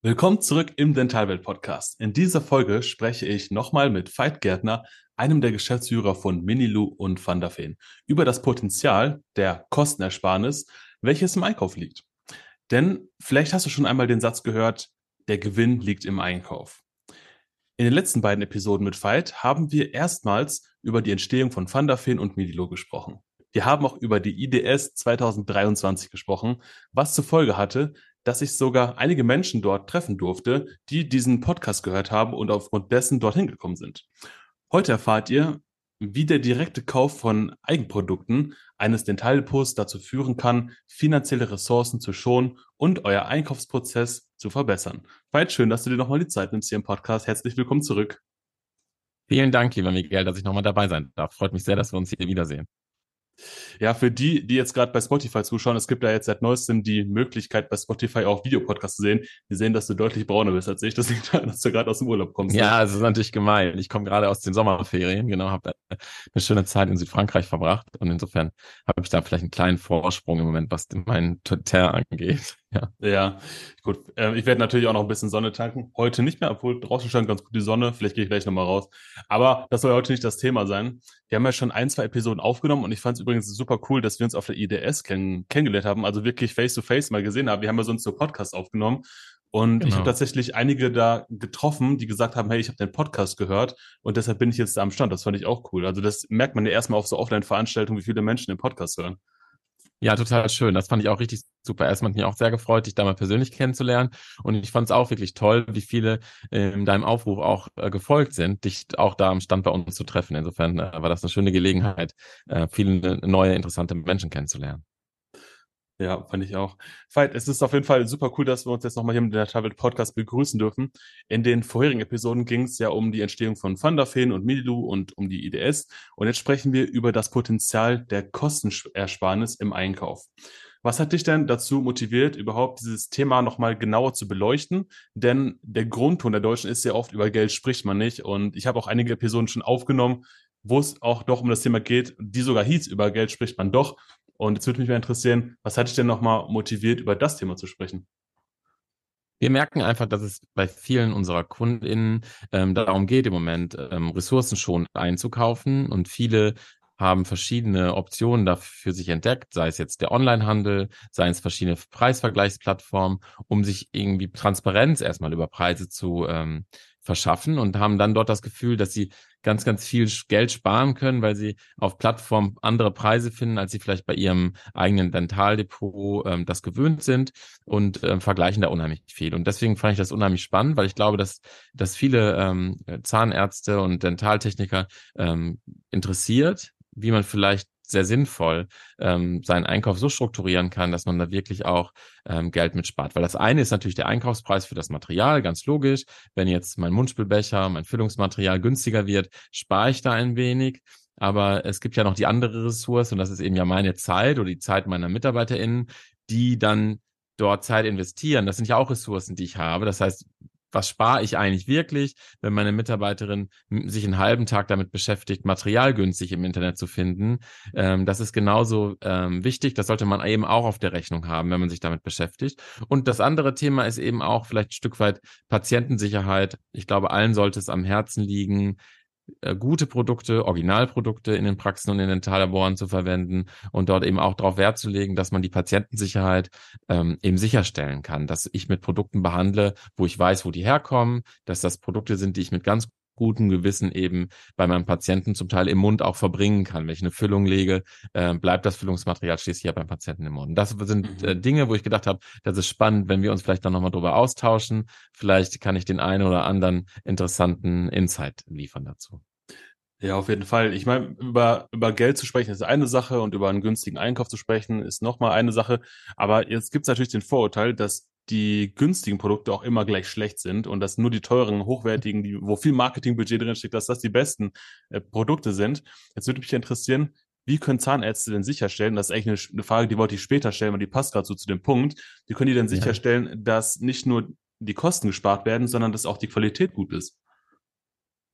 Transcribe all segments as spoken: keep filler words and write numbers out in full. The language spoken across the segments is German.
Willkommen zurück im Dentalwelt Podcast. In dieser Folge spreche ich nochmal mit Veit Gärtner, einem der Geschäftsführer von Minilu und Van der Veen, über das Potenzial der Kostenersparnis, welches im Einkauf liegt. Denn vielleicht hast du schon einmal den Satz gehört, der Gewinn liegt im Einkauf. In den letzten beiden Episoden mit Veit haben wir erstmals über die Entstehung von Van der Veen und Minilu gesprochen. Wir haben auch über die I D S zwanzig dreiundzwanzig gesprochen, was zur Folge hatte, dass ich sogar einige Menschen dort treffen durfte, die diesen Podcast gehört haben und aufgrund dessen dorthin gekommen sind. Heute erfahrt ihr, wie der direkte Kauf von Eigenprodukten eines Dentaldepots dazu führen kann, finanzielle Ressourcen zu schonen und euer Einkaufsprozess zu verbessern. Veit, schön, dass du dir nochmal die Zeit nimmst hier im Podcast. Herzlich willkommen zurück. Vielen Dank, lieber Miguel, dass ich nochmal dabei sein darf. Freut mich sehr, dass wir uns hier wiedersehen. Ja, für die, die jetzt gerade bei Spotify zuschauen, es gibt ja jetzt seit neuestem die Möglichkeit, bei Spotify auch Videopodcasts zu sehen. Die sehen, dass du deutlich brauner bist als ich. Das liegt daran, dass du gerade aus dem Urlaub kommst, ne? Ja, es ist natürlich gemein. Ich komme gerade aus den Sommerferien, genau, habe eine schöne Zeit in Südfrankreich verbracht und insofern habe ich da vielleicht einen kleinen Vorsprung im Moment, was meinen Teint angeht. Ja. Ja, gut. Ähm, ich werde natürlich auch noch ein bisschen Sonne tanken. Heute nicht mehr, obwohl draußen scheint ganz gut die Sonne. Vielleicht gehe ich gleich nochmal raus. Aber das soll ja heute nicht das Thema sein. Wir haben ja schon ein, zwei Episoden aufgenommen und ich fand es übrigens super cool, dass wir uns auf der I D S kenn kennengelernt haben, also wirklich face to face mal gesehen haben. Wir haben ja sonst so Podcast aufgenommen und ich habe Genau. tatsächlich einige da getroffen, die gesagt haben, hey, ich habe den Podcast gehört und deshalb bin ich jetzt da am Stand. Das fand ich auch cool. Also das merkt man ja erstmal auf so Offline-Veranstaltungen, wie viele Menschen den Podcast hören. Ja, total schön. Das fand ich auch richtig super. Erstmal hat mich auch sehr gefreut, dich da mal persönlich kennenzulernen. Und ich fand es auch wirklich toll, wie viele ähm, deinem Aufruf auch äh, gefolgt sind, dich auch da am Stand bei uns zu treffen. Insofern äh, war das eine schöne Gelegenheit, äh, viele neue, interessante Menschen kennenzulernen. Ja, fand ich auch. Veit, es ist auf jeden Fall super cool, dass wir uns jetzt nochmal hier mit der Tablet Podcast begrüßen dürfen. In den vorherigen Episoden ging es ja um die Entstehung von Van der Veen und Minilu und um die I D S. Und jetzt sprechen wir über das Potenzial der Kostenersparnis im Einkauf. Was hat dich denn dazu motiviert, überhaupt dieses Thema nochmal genauer zu beleuchten? Denn der Grundton der Deutschen ist ja oft, über Geld spricht man nicht. Und ich habe auch einige Episoden schon aufgenommen, wo es auch doch um das Thema geht, die sogar hieß, über Geld spricht man doch. Und jetzt würde mich mal interessieren, was hat dich denn nochmal motiviert, über das Thema zu sprechen? Wir merken einfach, dass es bei vielen unserer KundInnen ähm, darum geht, im Moment ähm, ressourcenschonend einzukaufen und viele haben verschiedene Optionen dafür für sich entdeckt, sei es jetzt der Onlinehandel, sei es verschiedene Preisvergleichsplattformen, um sich irgendwie Transparenz erstmal über Preise zu ähm, verschaffen und haben dann dort das Gefühl, dass sie ganz, ganz viel Geld sparen können, weil sie auf Plattformen andere Preise finden, als sie vielleicht bei ihrem eigenen Dentaldepot ähm, das gewöhnt sind und ähm, vergleichen da unheimlich viel. Und deswegen fand ich das unheimlich spannend, weil ich glaube, dass, dass viele ähm, Zahnärzte und Dentaltechniker ähm, interessiert, wie man vielleicht sehr sinnvoll ähm, seinen Einkauf so strukturieren kann, dass man da wirklich auch ähm, Geld mitspart. Weil das eine ist natürlich der Einkaufspreis für das Material, ganz logisch. Wenn jetzt mein Mundspülbecher, mein Füllungsmaterial günstiger wird, spare ich da ein wenig. Aber es gibt ja noch die andere Ressource und das ist eben ja meine Zeit oder die Zeit meiner MitarbeiterInnen, die dann dort Zeit investieren. Das sind ja auch Ressourcen, die ich habe. Das heißt, was spare ich eigentlich wirklich, wenn meine Mitarbeiterin sich einen halben Tag damit beschäftigt, Material günstig im Internet zu finden? Ähm, das ist genauso ähm, wichtig. Das sollte man eben auch auf der Rechnung haben, wenn man sich damit beschäftigt. Und das andere Thema ist eben auch vielleicht ein Stück weit Patientensicherheit. Ich glaube, allen sollte es am Herzen liegen, äh, gute Produkte, Originalprodukte in den Praxen und in den Dentallaboren zu verwenden und dort eben auch darauf Wert zu legen, dass man die Patientensicherheit ähm, eben sicherstellen kann, dass ich mit Produkten behandle, wo ich weiß, wo die herkommen, dass das Produkte sind, die ich mit ganz gutem Gewissen eben bei meinem Patienten zum Teil im Mund auch verbringen kann. Wenn ich eine Füllung lege, äh, bleibt das Füllungsmaterial schließlich ja beim Patienten im Mund. Das sind äh, Mhm. Dinge, wo ich gedacht habe, das ist spannend, wenn wir uns vielleicht dann nochmal drüber austauschen. Vielleicht kann ich den einen oder anderen interessanten Insight liefern dazu. Ja, auf jeden Fall. Ich meine, über, über Geld zu sprechen ist eine Sache und über einen günstigen Einkauf zu sprechen ist nochmal eine Sache. Aber jetzt gibt es natürlich den Vorurteil, dass die günstigen Produkte auch immer gleich schlecht sind und dass nur die teuren, hochwertigen, die, wo viel Marketingbudget drinsteckt, dass das die besten äh, Produkte sind. Jetzt würde mich interessieren, wie können Zahnärzte denn sicherstellen, das ist eigentlich eine, eine Frage, die wollte ich später stellen, weil die passt gerade so zu dem Punkt, wie können die denn Ja. sicherstellen, dass nicht nur die Kosten gespart werden, sondern dass auch die Qualität gut ist?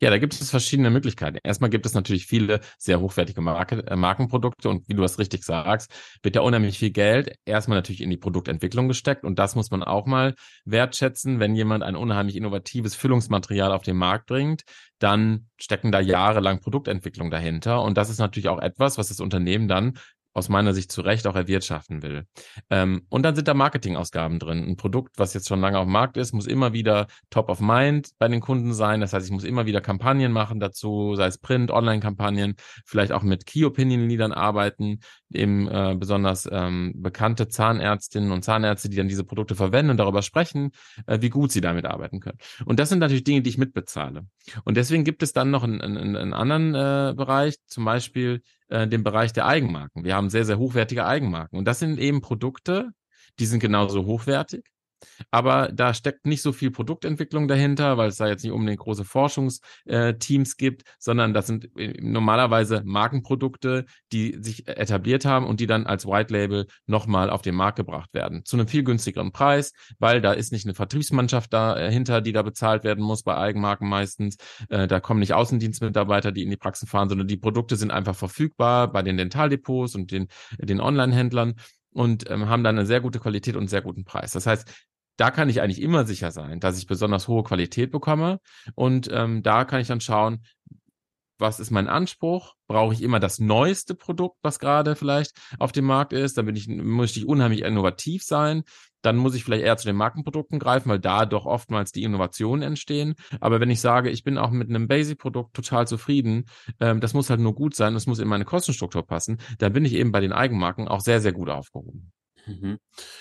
Ja, da gibt es verschiedene Möglichkeiten. Erstmal gibt es natürlich viele sehr hochwertige Marke, äh, Markenprodukte und wie du das richtig sagst, wird ja unheimlich viel Geld erstmal natürlich in die Produktentwicklung gesteckt und das muss man auch mal wertschätzen. Wenn jemand ein unheimlich innovatives Füllungsmaterial auf den Markt bringt, dann stecken da jahrelang Produktentwicklung dahinter und das ist natürlich auch etwas, was das Unternehmen dann aus meiner Sicht zu Recht auch erwirtschaften will. Ähm, und dann sind da Marketingausgaben drin. Ein Produkt, was jetzt schon lange auf dem Markt ist, muss immer wieder top of mind bei den Kunden sein. Das heißt, ich muss immer wieder Kampagnen machen dazu, sei es Print, Online-Kampagnen, vielleicht auch mit Key-Opinion-Leadern arbeiten, eben äh, besonders ähm, bekannte Zahnärztinnen und Zahnärzte, die dann diese Produkte verwenden und darüber sprechen, äh, wie gut sie damit arbeiten können. Und das sind natürlich Dinge, die ich mitbezahle. Und deswegen gibt es dann noch einen, einen, einen anderen äh, Bereich, zum Beispiel äh, den Bereich der Eigenmarken. Wir haben sehr, sehr hochwertige Eigenmarken. Und das sind eben Produkte, die sind genauso hochwertig. Aber da steckt nicht so viel Produktentwicklung dahinter, weil es da jetzt nicht unbedingt große Forschungsteams gibt, sondern das sind normalerweise Markenprodukte, die sich etabliert haben und die dann als White Label nochmal auf den Markt gebracht werden. Zu einem viel günstigeren Preis, weil da ist nicht eine Vertriebsmannschaft dahinter, die da bezahlt werden muss, bei Eigenmarken meistens. Da kommen nicht Außendienstmitarbeiter, die in die Praxen fahren, sondern die Produkte sind einfach verfügbar bei den Dentaldepots und den, den Online-Händlern und ähm, haben dann eine sehr gute Qualität und einen sehr guten Preis. Das heißt, da kann ich eigentlich immer sicher sein, dass ich besonders hohe Qualität bekomme. Und ähm, da kann ich dann schauen, was ist mein Anspruch? Brauche ich immer das neueste Produkt, was gerade vielleicht auf dem Markt ist? Dann bin ich, muss ich unheimlich innovativ sein. Dann muss ich vielleicht eher zu den Markenprodukten greifen, weil da doch oftmals die Innovationen entstehen. Aber wenn ich sage, ich bin auch mit einem Basic-Produkt total zufrieden, ähm, das muss halt nur gut sein, das muss in meine Kostenstruktur passen, dann bin ich eben bei den Eigenmarken auch sehr, sehr gut aufgehoben. Mhm.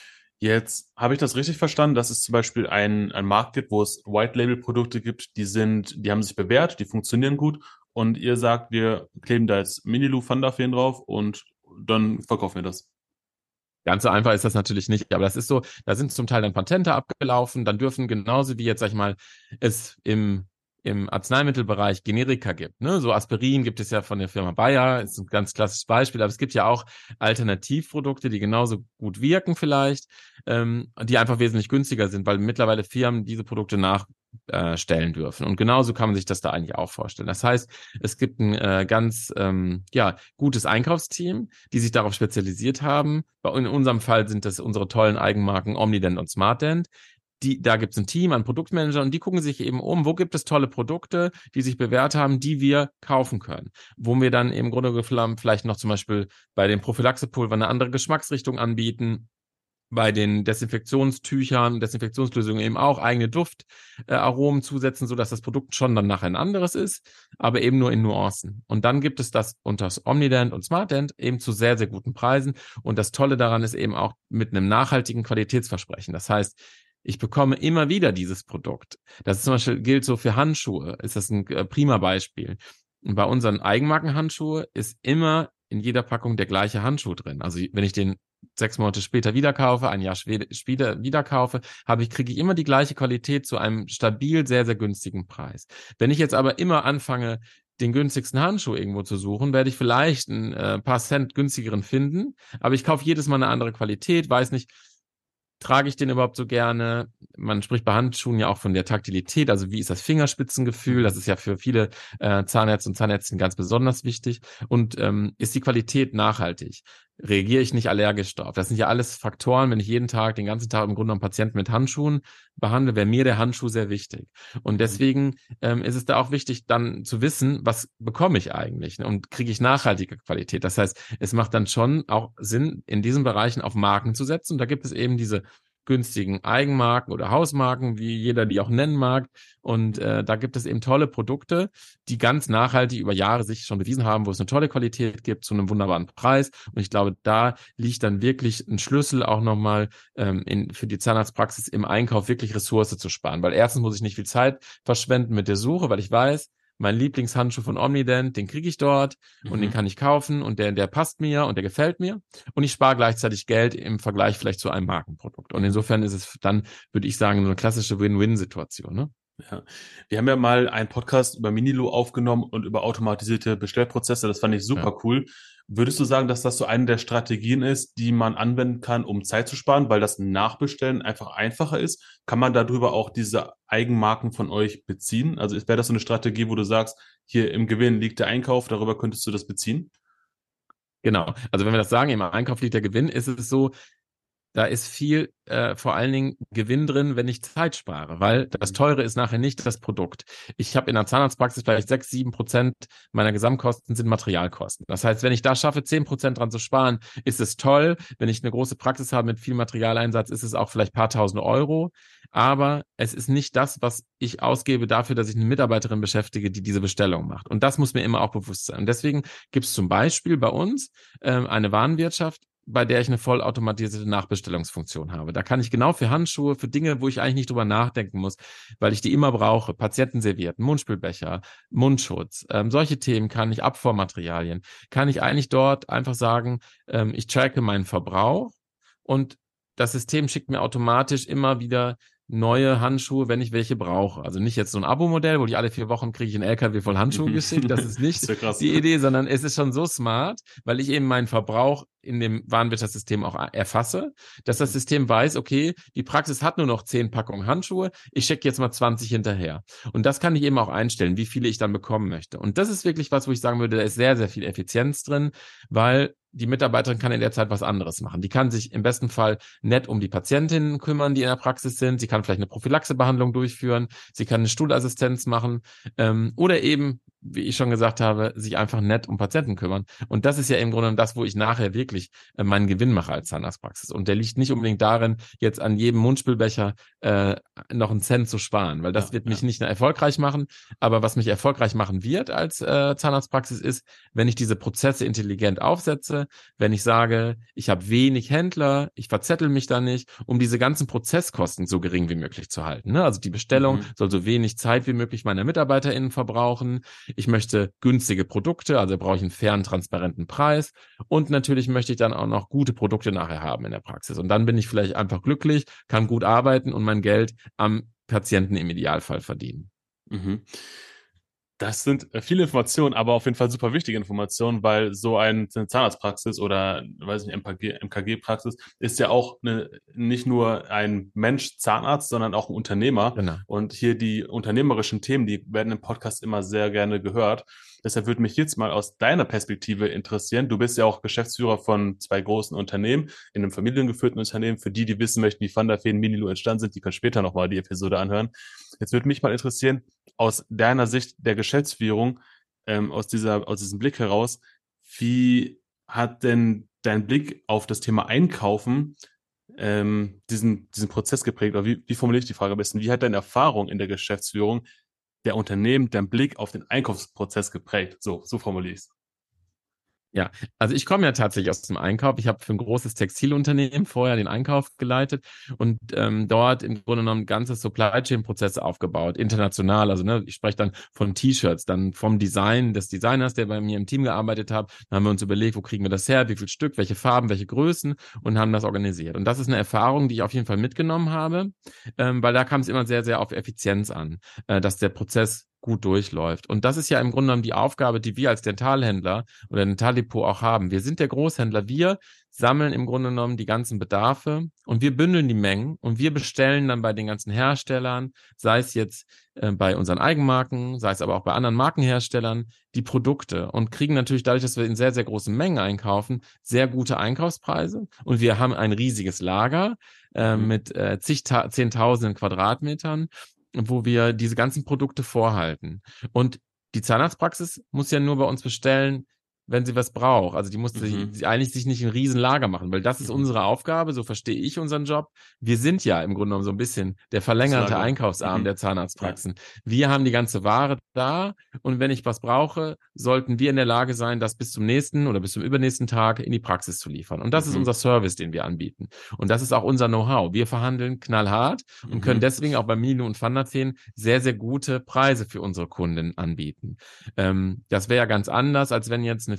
Jetzt habe ich das richtig verstanden, dass es zum Beispiel ein, ein Markt gibt, wo es White-Label-Produkte gibt, die sind, die haben sich bewährt, die funktionieren gut und ihr sagt, wir kleben da jetzt Minilu Fandafeen drauf und dann verkaufen wir das. Ganz so einfach ist das natürlich nicht, aber das ist so, da sind zum Teil dann Patente abgelaufen, dann dürfen genauso wie jetzt, sag ich mal, es im im Arzneimittelbereich Generika gibt. Ne? So Aspirin gibt es ja von der Firma Bayer, ist ein ganz klassisches Beispiel, aber es gibt ja auch Alternativprodukte, die genauso gut wirken vielleicht, ähm, die einfach wesentlich günstiger sind, weil mittlerweile Firmen diese Produkte nachstellen dürfen. Und genauso kann man sich das da eigentlich auch vorstellen. Das heißt, es gibt ein äh, ganz ähm, ja, gutes Einkaufsteam, die sich darauf spezialisiert haben. In unserem Fall sind das unsere tollen Eigenmarken Omnident und SmartDent. Die, da gibt es ein Team an Produktmanagern und die gucken sich eben um, wo gibt es tolle Produkte, die sich bewährt haben, die wir kaufen können. Wo wir dann im Grunde genommen vielleicht noch zum Beispiel bei den Prophylaxepulver eine andere Geschmacksrichtung anbieten, bei den Desinfektionstüchern, Desinfektionslösungen eben auch eigene Duftaromen zusetzen, sodass das Produkt schon dann nachher ein anderes ist, aber eben nur in Nuancen. Und dann gibt es das unter Omnident und SmartDent eben zu sehr, sehr guten Preisen. Und das Tolle daran ist eben auch mit einem nachhaltigen Qualitätsversprechen. Das heißt, ich bekomme immer wieder dieses Produkt. Das ist zum Beispiel gilt so für Handschuhe, ist das ein äh, prima Beispiel. Und bei unseren Eigenmarkenhandschuhe ist immer in jeder Packung der gleiche Handschuh drin. Also wenn ich den sechs Monate später wieder kaufe, ein Jahr später wieder kaufe, habe ich, kriege ich immer die gleiche Qualität zu einem stabil, sehr, sehr günstigen Preis. Wenn ich jetzt aber immer anfange, den günstigsten Handschuh irgendwo zu suchen, werde ich vielleicht ein äh, paar Cent günstigeren finden, aber ich kaufe jedes Mal eine andere Qualität, weiß nicht, trage ich den überhaupt so gerne? Man spricht bei Handschuhen ja auch von der Taktilität, also wie ist das Fingerspitzengefühl? Das ist ja für viele äh, Zahnärzte und Zahnärztinnen ganz besonders wichtig. Und ähm, ist die Qualität nachhaltig? Reagiere ich nicht allergisch drauf? Das sind ja alles Faktoren, wenn ich jeden Tag, den ganzen Tag im Grunde genommen Patienten mit Handschuhen behandle, wäre mir der Handschuh sehr wichtig. Und deswegen ähm, ist es da auch wichtig, dann zu wissen, was bekomme ich eigentlich, ne? Und kriege ich nachhaltige Qualität? Das heißt, es macht dann schon auch Sinn, in diesen Bereichen auf Marken zu setzen. Und da gibt es eben diese günstigen Eigenmarken oder Hausmarken, wie jeder die auch nennen mag. Und äh, da gibt es eben tolle Produkte, die ganz nachhaltig über Jahre sich schon bewiesen haben, wo es eine tolle Qualität gibt zu einem wunderbaren Preis. Und ich glaube, da liegt dann wirklich ein Schlüssel auch nochmal ähm, in, für die Zahnarztpraxis im Einkauf wirklich Ressource zu sparen. Weil erstens muss ich nicht viel Zeit verschwenden mit der Suche, weil ich weiß, mein Lieblingshandschuh von Omnident, den kriege ich dort und Mhm. den kann ich kaufen und der, der passt mir und der gefällt mir. Und ich spare gleichzeitig Geld im Vergleich vielleicht zu einem Markenprodukt. Und insofern ist es dann, würde ich sagen, so eine klassische Win-Win-Situation. Ne? Ja. Wir haben ja mal einen Podcast über Minilo aufgenommen und über automatisierte Bestellprozesse. Das fand ich Ja. super cool. Würdest du sagen, dass das so eine der Strategien ist, die man anwenden kann, um Zeit zu sparen, weil das Nachbestellen einfach einfacher ist? Kann man darüber auch diese Eigenmarken von euch beziehen? Also wäre das so eine Strategie, wo du sagst, hier im Gewinn liegt der Einkauf, darüber könntest du das beziehen? Genau. Also wenn wir das sagen, im Einkauf liegt der Gewinn, ist es so, da ist viel, äh, vor allen Dingen Gewinn drin, wenn ich Zeit spare, weil das Teure ist nachher nicht das Produkt. Ich habe in der Zahnarztpraxis vielleicht sechs, sieben Prozent meiner Gesamtkosten sind Materialkosten. Das heißt, wenn ich da schaffe, zehn Prozent dran zu sparen, ist es toll. Wenn ich eine große Praxis habe mit viel Materialeinsatz, ist es auch vielleicht ein paar tausend Euro. Aber es ist nicht das, was ich ausgebe dafür, dass ich eine Mitarbeiterin beschäftige, die diese Bestellung macht. Und das muss mir immer auch bewusst sein. Und deswegen gibt es zum Beispiel bei uns ähm, eine Warenwirtschaft, bei der ich eine vollautomatisierte Nachbestellungsfunktion habe. Da kann ich genau für Handschuhe, für Dinge, wo ich eigentlich nicht drüber nachdenken muss, weil ich die immer brauche, Patientenservietten, Mundspülbecher, Mundschutz, ähm, solche Themen kann ich, Abfuhrmaterialien, kann ich eigentlich dort einfach sagen, ähm, ich tracke meinen Verbrauch und das System schickt mir automatisch immer wieder neue Handschuhe, wenn ich welche brauche. Also nicht jetzt so ein Abo-Modell, wo ich alle vier Wochen kriege ich einen L K W voll Handschuhe geschickt. Das ist Das nicht ist ja krass. die Idee, sondern es ist schon so smart, weil ich eben meinen Verbrauch in dem Warenwirtschaftssystem auch erfasse, dass das System weiß, okay, die Praxis hat nur noch zehn Packungen Handschuhe, ich schicke jetzt mal zwanzig hinterher. Und das kann ich eben auch einstellen, wie viele ich dann bekommen möchte. Und das ist wirklich was, wo ich sagen würde, da ist sehr, sehr viel Effizienz drin, weil die Mitarbeiterin kann in der Zeit was anderes machen. Die kann sich im besten Fall nett um die Patientinnen kümmern, die in der Praxis sind. Sie kann vielleicht eine Prophylaxebehandlung durchführen. Sie kann eine Stuhlassistenz machen. Ähm, oder eben, wie ich schon gesagt habe, sich einfach nett um Patienten kümmern. Und das ist ja im Grunde das, wo ich nachher wirklich äh, meinen Gewinn mache als Zahnarztpraxis. Und der liegt nicht unbedingt darin, jetzt an jedem Mundspülbecher äh, noch einen Cent zu sparen, weil das Ja, wird mich ja. nicht erfolgreich machen. Aber was mich erfolgreich machen wird als äh, Zahnarztpraxis ist, wenn ich diese Prozesse intelligent aufsetze, wenn ich sage, ich habe wenig Händler, ich verzettel mich da nicht, um diese ganzen Prozesskosten so gering wie möglich zu halten. Ne? Also die Bestellung Mhm. soll so wenig Zeit wie möglich meiner MitarbeiterInnen verbrauchen. Ich möchte günstige Produkte, also brauche ich einen fairen, transparenten Preis. Und natürlich möchte ich dann auch noch gute Produkte nachher haben in der Praxis. Und dann bin ich vielleicht einfach glücklich, kann gut arbeiten und mein Geld am Patienten im Idealfall verdienen. Mhm. Das sind äh, viele Informationen, aber auf jeden Fall super wichtige Informationen, weil so ein, eine Zahnarztpraxis oder, weiß nicht, M K G, M K G-Praxis ist ja auch eine, nicht nur ein Mensch Zahnarzt, sondern auch ein Unternehmer. Genau. Und hier die unternehmerischen Themen, die werden im Podcast immer sehr gerne gehört. Deshalb würde mich jetzt mal aus deiner Perspektive interessieren. Du bist ja auch Geschäftsführer von zwei großen Unternehmen, in einem familiengeführten Unternehmen. Für die, die wissen möchten, wie Van der Feen Minilo entstanden sind, die können später nochmal die Episode anhören. Jetzt würde mich mal interessieren, aus deiner Sicht der Geschäftsführung, ähm, aus dieser, aus diesem Blick heraus, wie hat denn dein Blick auf das Thema Einkaufen ähm, diesen, diesen Prozess geprägt? Oder wie, wie formuliere ich die Frage am besten? Wie hat deine Erfahrung in der Geschäftsführung der Unternehmen, dein Blick auf den Einkaufsprozess geprägt? So, so formuliere ich es. Ja, also ich komme ja tatsächlich aus dem Einkauf. Ich habe für ein großes Textilunternehmen vorher den Einkauf geleitet und ähm, dort im Grunde genommen ganze Supply Chain Prozesse aufgebaut, international. Also ne, ich spreche dann von T-Shirts, dann vom Design des Designers, der bei mir im Team gearbeitet hat. Dann haben wir uns überlegt, wo kriegen wir das her, wie viel Stück, welche Farben, welche Größen und haben das organisiert. Und das ist eine Erfahrung, die ich auf jeden Fall mitgenommen habe, ähm, weil da kam es immer sehr, sehr auf Effizienz an, äh, dass der Prozess gut durchläuft. Und das ist ja im Grunde genommen die Aufgabe, die wir als Dentalhändler oder Dentaldepot auch haben. Wir sind der Großhändler. Wir sammeln im Grunde genommen die ganzen Bedarfe und wir bündeln die Mengen und wir bestellen dann bei den ganzen Herstellern, sei es jetzt äh, bei unseren Eigenmarken, sei es aber auch bei anderen Markenherstellern, die Produkte und kriegen natürlich dadurch, dass wir in sehr, sehr großen Mengen einkaufen, sehr gute Einkaufspreise und wir haben ein riesiges Lager äh, Mhm. mit äh, zig, zehntausenden Quadratmetern, wo wir diese ganzen Produkte vorhalten. Und die Zahnarztpraxis muss ja nur bei uns bestellen, wenn sie was braucht. Also die muss sie, Mhm. sie eigentlich sich nicht ein Riesenlager machen, weil das ist Mhm. unsere Aufgabe, so verstehe ich unseren Job. Wir sind ja im Grunde genommen so ein bisschen der Das verlängerte Lager. Einkaufsarm Mhm. der Ja. Zahnarztpraxen. Wir haben die ganze Ware da und wenn ich was brauche, sollten wir in der Lage sein, das bis zum nächsten oder bis zum übernächsten Tag in die Praxis zu liefern. Und das ist Mhm. unser Service, den wir anbieten. Und das ist auch unser Know-how. Wir verhandeln knallhart und können Mhm. deswegen auch bei Milo und Van der Feen sehr, sehr gute Preise für unsere Kunden anbieten. Ähm, das wäre ja ganz anders, als wenn jetzt eine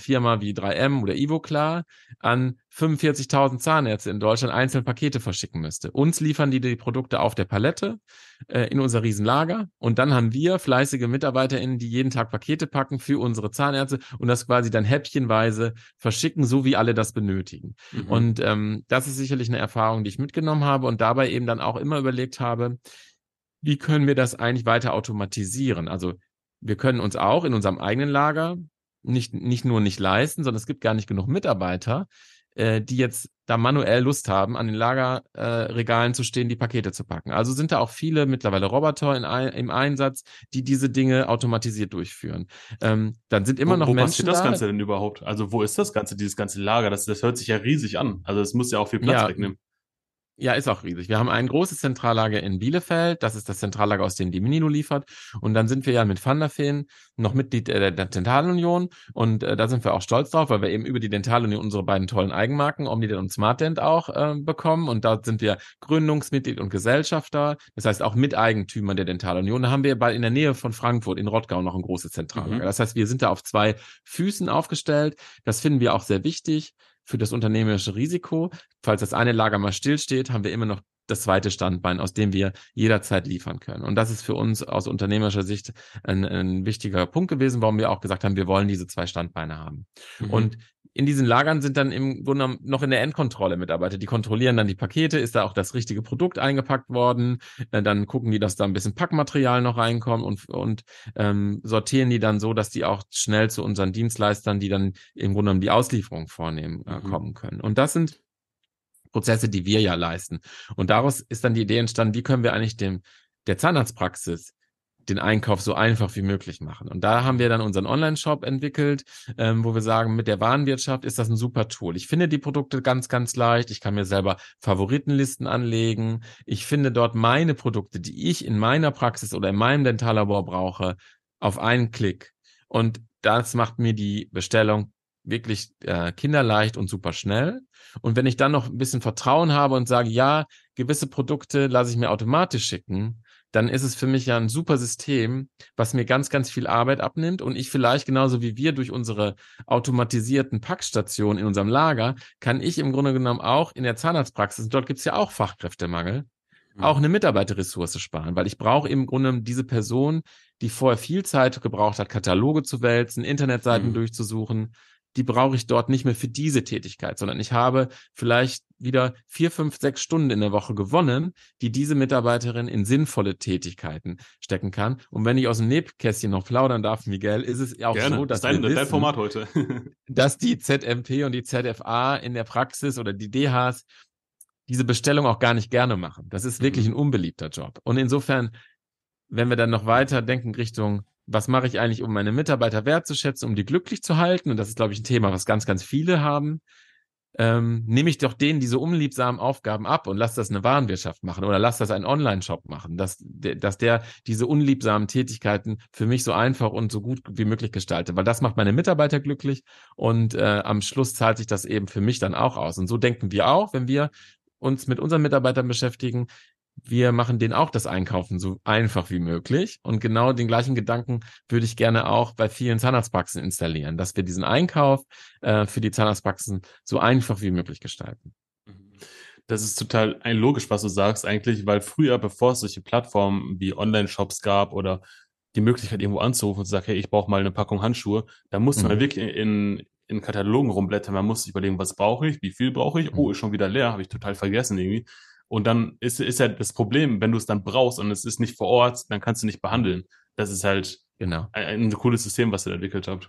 Firma wie drei M oder Ivoclar an fünfundvierzigtausend Zahnärzte in Deutschland einzeln Pakete verschicken müsste. Uns liefern die die Produkte auf der Palette äh, in unser Riesenlager und dann haben wir fleißige MitarbeiterInnen, die jeden Tag Pakete packen für unsere Zahnärzte und das quasi dann häppchenweise verschicken, so wie alle das benötigen. Mhm. Und ähm, das ist sicherlich eine Erfahrung, die ich mitgenommen habe und dabei eben dann auch immer überlegt habe, wie können wir das eigentlich weiter automatisieren? Also wir können uns auch in unserem eigenen Lager nicht, nicht nur nicht leisten, sondern es gibt gar nicht genug Mitarbeiter, äh, die jetzt da manuell Lust haben, an den Lagerregalen äh, Regalen zu stehen, die Pakete zu packen. Also sind da auch viele mittlerweile Roboter in, im Einsatz, die diese Dinge automatisiert durchführen. Ähm, dann sind immer wo, noch wo Menschen passiert das da. Ganze denn überhaupt? Also wo ist das Ganze, dieses ganze Lager? Das, das hört sich ja riesig an. Also es muss ja auch viel Platz Ja, wegnehmen. Ja, ist auch riesig. Wir haben ein großes Zentrallager in Bielefeld. Das ist das Zentrallager, aus dem die Minilu liefert. Und dann sind wir ja mit Vandafeen noch Mitglied der, der Dentalunion. Und äh, da sind wir auch stolz drauf, weil wir eben über die Dentalunion unsere beiden tollen Eigenmarken, Omnident und SmartDent, auch äh, bekommen. Und dort sind wir Gründungsmitglied und Gesellschafter. Das heißt auch Miteigentümer der Dentalunion. Da haben wir bald in der Nähe von Frankfurt in Rottgau noch ein großes Zentrallager. Mhm. Das heißt, wir sind da auf zwei Füßen aufgestellt. Das finden wir auch sehr wichtig für das unternehmerische Risiko. Falls das eine Lager mal stillsteht, haben wir immer noch das zweite Standbein, aus dem wir jederzeit liefern können. Und das ist für uns aus unternehmerischer Sicht ein, ein wichtiger Punkt gewesen, warum wir auch gesagt haben, wir wollen diese zwei Standbeine haben. Mhm. Und in diesen Lagern sind dann im Grunde noch in der Endkontrolle Mitarbeiter. Die kontrollieren dann die Pakete, ist da auch das richtige Produkt eingepackt worden. Dann gucken die, dass da ein bisschen Packmaterial noch reinkommt und, und ähm, sortieren die dann so, dass die auch schnell zu unseren Dienstleistern, die dann im Grunde die Auslieferung vornehmen, äh, mhm. kommen können. Und das sind Prozesse, die wir ja leisten. Und daraus ist dann die Idee entstanden, wie können wir eigentlich dem der Zahnarztpraxis den Einkauf so einfach wie möglich machen. Und da haben wir dann unseren Online-Shop entwickelt, ähm, wo wir sagen, mit der Warenwirtschaft ist das ein super Tool. Ich finde die Produkte ganz, ganz leicht. Ich kann mir selber Favoritenlisten anlegen. Ich finde dort meine Produkte, die ich in meiner Praxis oder in meinem Dentallabor brauche, auf einen Klick. Und das macht mir die Bestellung wirklich äh, kinderleicht und super schnell. Und wenn ich dann noch ein bisschen Vertrauen habe und sage, ja, gewisse Produkte lasse ich mir automatisch schicken, dann ist es für mich ja ein super System, was mir ganz, ganz viel Arbeit abnimmt und ich vielleicht genauso wie wir durch unsere automatisierten Packstationen in unserem Lager, kann ich im Grunde genommen auch in der Zahnarztpraxis, und dort gibt es ja auch Fachkräftemangel, mhm. auch eine Mitarbeiterressource sparen, weil ich brauche im Grunde diese Person, die vorher viel Zeit gebraucht hat, Kataloge zu wälzen, Internetseiten mhm. durchzusuchen, die brauche ich dort nicht mehr für diese Tätigkeit, sondern ich habe vielleicht wieder vier, fünf, sechs Stunden in der Woche gewonnen, die diese Mitarbeiterin in sinnvolle Tätigkeiten stecken kann. Und wenn ich aus dem Nähkästchen noch plaudern darf, Miguel, ist es auch Gerne. so, dass das ist dein, wir wissen, dein Format heute. dass die Z M P und die Z F A in der Praxis oder die D Hs diese Bestellung auch gar nicht gerne machen. Das ist wirklich mhm. ein unbeliebter Job. Und insofern, wenn wir dann noch weiter denken Richtung, was mache ich eigentlich, um meine Mitarbeiter wertzuschätzen, um die glücklich zu halten? Und das ist, glaube ich, ein Thema, was ganz, ganz viele haben. Ähm, nehme ich doch denen diese unliebsamen Aufgaben ab und lass das eine Warenwirtschaft machen oder lass das einen Online-Shop machen, dass, dass der diese unliebsamen Tätigkeiten für mich so einfach und so gut wie möglich gestaltet, weil das macht meine Mitarbeiter glücklich und äh, am Schluss zahlt sich das eben für mich dann auch aus. Und so denken wir auch, wenn wir uns mit unseren Mitarbeitern beschäftigen, wir machen denen auch das Einkaufen so einfach wie möglich. Und genau den gleichen Gedanken würde ich gerne auch bei vielen Zahnarztpraxen installieren, dass wir diesen Einkauf äh, für die Zahnarztpraxen so einfach wie möglich gestalten. Das ist total logisch, was du sagst eigentlich, weil früher, bevor es solche Plattformen wie Online-Shops gab oder die Möglichkeit, irgendwo anzurufen und zu sagen, hey, ich brauche mal eine Packung Handschuhe, da musste mhm. man wirklich in, in Katalogen rumblättern. Man musste sich überlegen, was brauche ich, wie viel brauche ich? Mhm. Oh, ist schon wieder leer, habe ich total vergessen irgendwie. Und dann ist, ist ja das Problem, wenn du es dann brauchst und es ist nicht vor Ort, dann kannst du nicht behandeln. Das ist halt genau. ein, ein cooles System, was ihr entwickelt habt.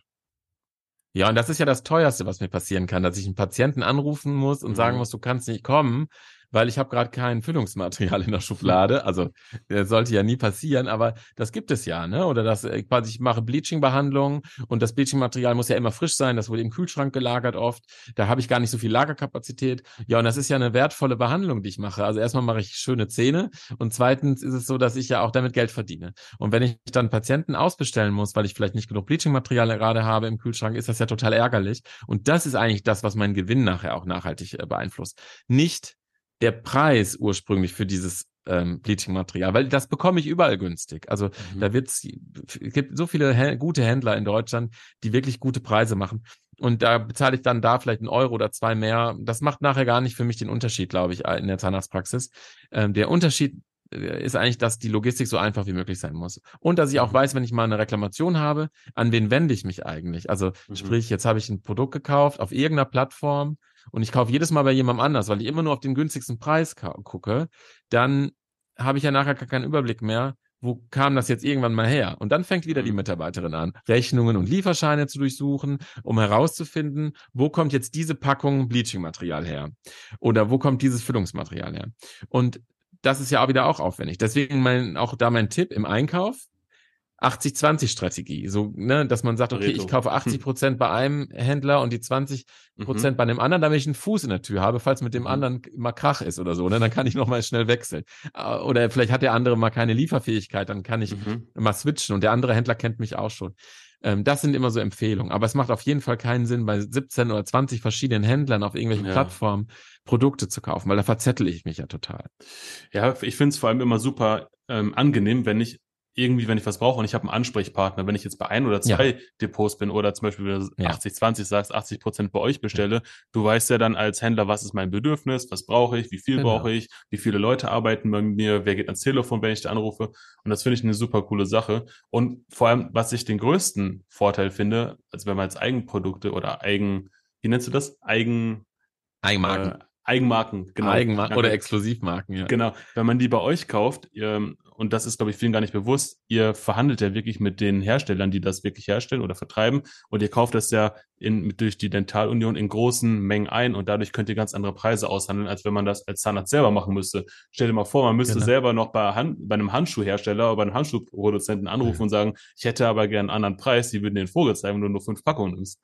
Ja, und das ist ja das Teuerste, was mir passieren kann, dass ich einen Patienten anrufen muss und mhm. sagen muss, du kannst nicht kommen, weil ich habe gerade kein Füllungsmaterial in der Schublade. Also das sollte ja nie passieren, aber das gibt es ja, ne? Oder dass ich quasi ich mache Bleaching-Behandlungen und das Bleaching-Material muss ja immer frisch sein, das wurde im Kühlschrank gelagert oft. Da habe ich gar nicht so viel Lagerkapazität. Ja, und das ist ja eine wertvolle Behandlung, die ich mache. Also erstmal mache ich schöne Zähne und zweitens ist es so, dass ich ja auch damit Geld verdiene. Und wenn ich dann Patienten ausbestellen muss, weil ich vielleicht nicht genug Bleaching-Material gerade habe im Kühlschrank, ist das ja total ärgerlich. Und das ist eigentlich das, was meinen Gewinn nachher auch nachhaltig äh, beeinflusst. Nicht der Preis ursprünglich für dieses ähm, Bleaching-Material, weil das bekomme ich überall günstig. Also mhm. da wird's, es gibt so viele hä- gute Händler in Deutschland, die wirklich gute Preise machen. Und da bezahle ich dann da vielleicht einen Euro oder zwei mehr. Das macht nachher gar nicht für mich den Unterschied, glaube ich, in der Zahnarztpraxis. Ähm, der Unterschied äh, ist eigentlich, dass die Logistik so einfach wie möglich sein muss. Und dass ich auch Mhm. weiß, wenn ich mal eine Reklamation habe, an wen wende ich mich eigentlich? Also Mhm. sprich, jetzt habe ich ein Produkt gekauft auf irgendeiner Plattform und ich kaufe jedes Mal bei jemandem anders, weil ich immer nur auf den günstigsten Preis gucke, dann habe ich ja nachher gar keinen Überblick mehr, wo kam das jetzt irgendwann mal her? Und dann fängt wieder die Mhm. Mitarbeiterin an, Rechnungen und Lieferscheine zu durchsuchen, um herauszufinden, wo kommt jetzt diese Packung Bleaching-Material her? Oder wo kommt dieses Füllungsmaterial her? Und das ist ja auch wieder auch aufwendig. Deswegen mein, auch da mein Tipp im Einkauf, achtzig zwanzig Strategie. So, ne, dass man sagt, okay, ich Pareto. kaufe achtzig Prozent bei einem Händler und die zwanzig Prozent Mhm. bei einem anderen, damit ich einen Fuß in der Tür habe, falls mit dem Mhm. anderen mal Krach ist oder so, ne, dann kann ich noch mal schnell wechseln. Äh, Oder vielleicht hat der andere mal keine Lieferfähigkeit, dann kann ich Mhm. mal switchen und der andere Händler kennt mich auch schon. Ähm, Das sind immer so Empfehlungen. Aber es macht auf jeden Fall keinen Sinn, bei siebzehn oder zwanzig verschiedenen Händlern auf irgendwelchen Ja. Plattformen Produkte zu kaufen, weil da verzettel ich mich ja total. Ja, ich finde es vor allem immer super ähm, angenehm, wenn ich irgendwie, wenn ich was brauche und ich habe einen Ansprechpartner, wenn ich jetzt bei ein oder Ja, zwei Depots bin oder zum Beispiel wenn du ja, achtzig zwanzig sagst, achtzig Prozent bei euch bestelle, du weißt ja dann als Händler, was ist mein Bedürfnis, was brauche ich, wie viel brauche genau. ich, wie viele Leute arbeiten bei mir, wer geht ans Telefon, wenn ich da anrufe. Und das finde ich eine super coole Sache. Und vor allem, was ich den größten Vorteil finde, also wenn man jetzt Eigenprodukte oder Eigen, wie nennst du das? Eigen, äh, Eigenmarken. Eigenmarken, genau. Eigenmarken oder Danke. Exklusivmarken, ja. Genau, wenn man die bei euch kauft, ähm, und das ist, glaube ich, vielen gar nicht bewusst, ihr verhandelt ja wirklich mit den Herstellern, die das wirklich herstellen oder vertreiben, und ihr kauft das ja in, mit, durch die Dentalunion in großen Mengen ein, und dadurch könnt ihr ganz andere Preise aushandeln, als wenn man das als Zahnarzt selber machen müsste. Stell dir mal vor, man müsste Genau. selber noch bei, Hand, bei einem Handschuhhersteller oder bei einem Handschuhproduzenten anrufen und sagen, ich hätte aber gern einen anderen Preis, die würden den Vogel zeigen, wenn du nur fünf Packungen nimmst.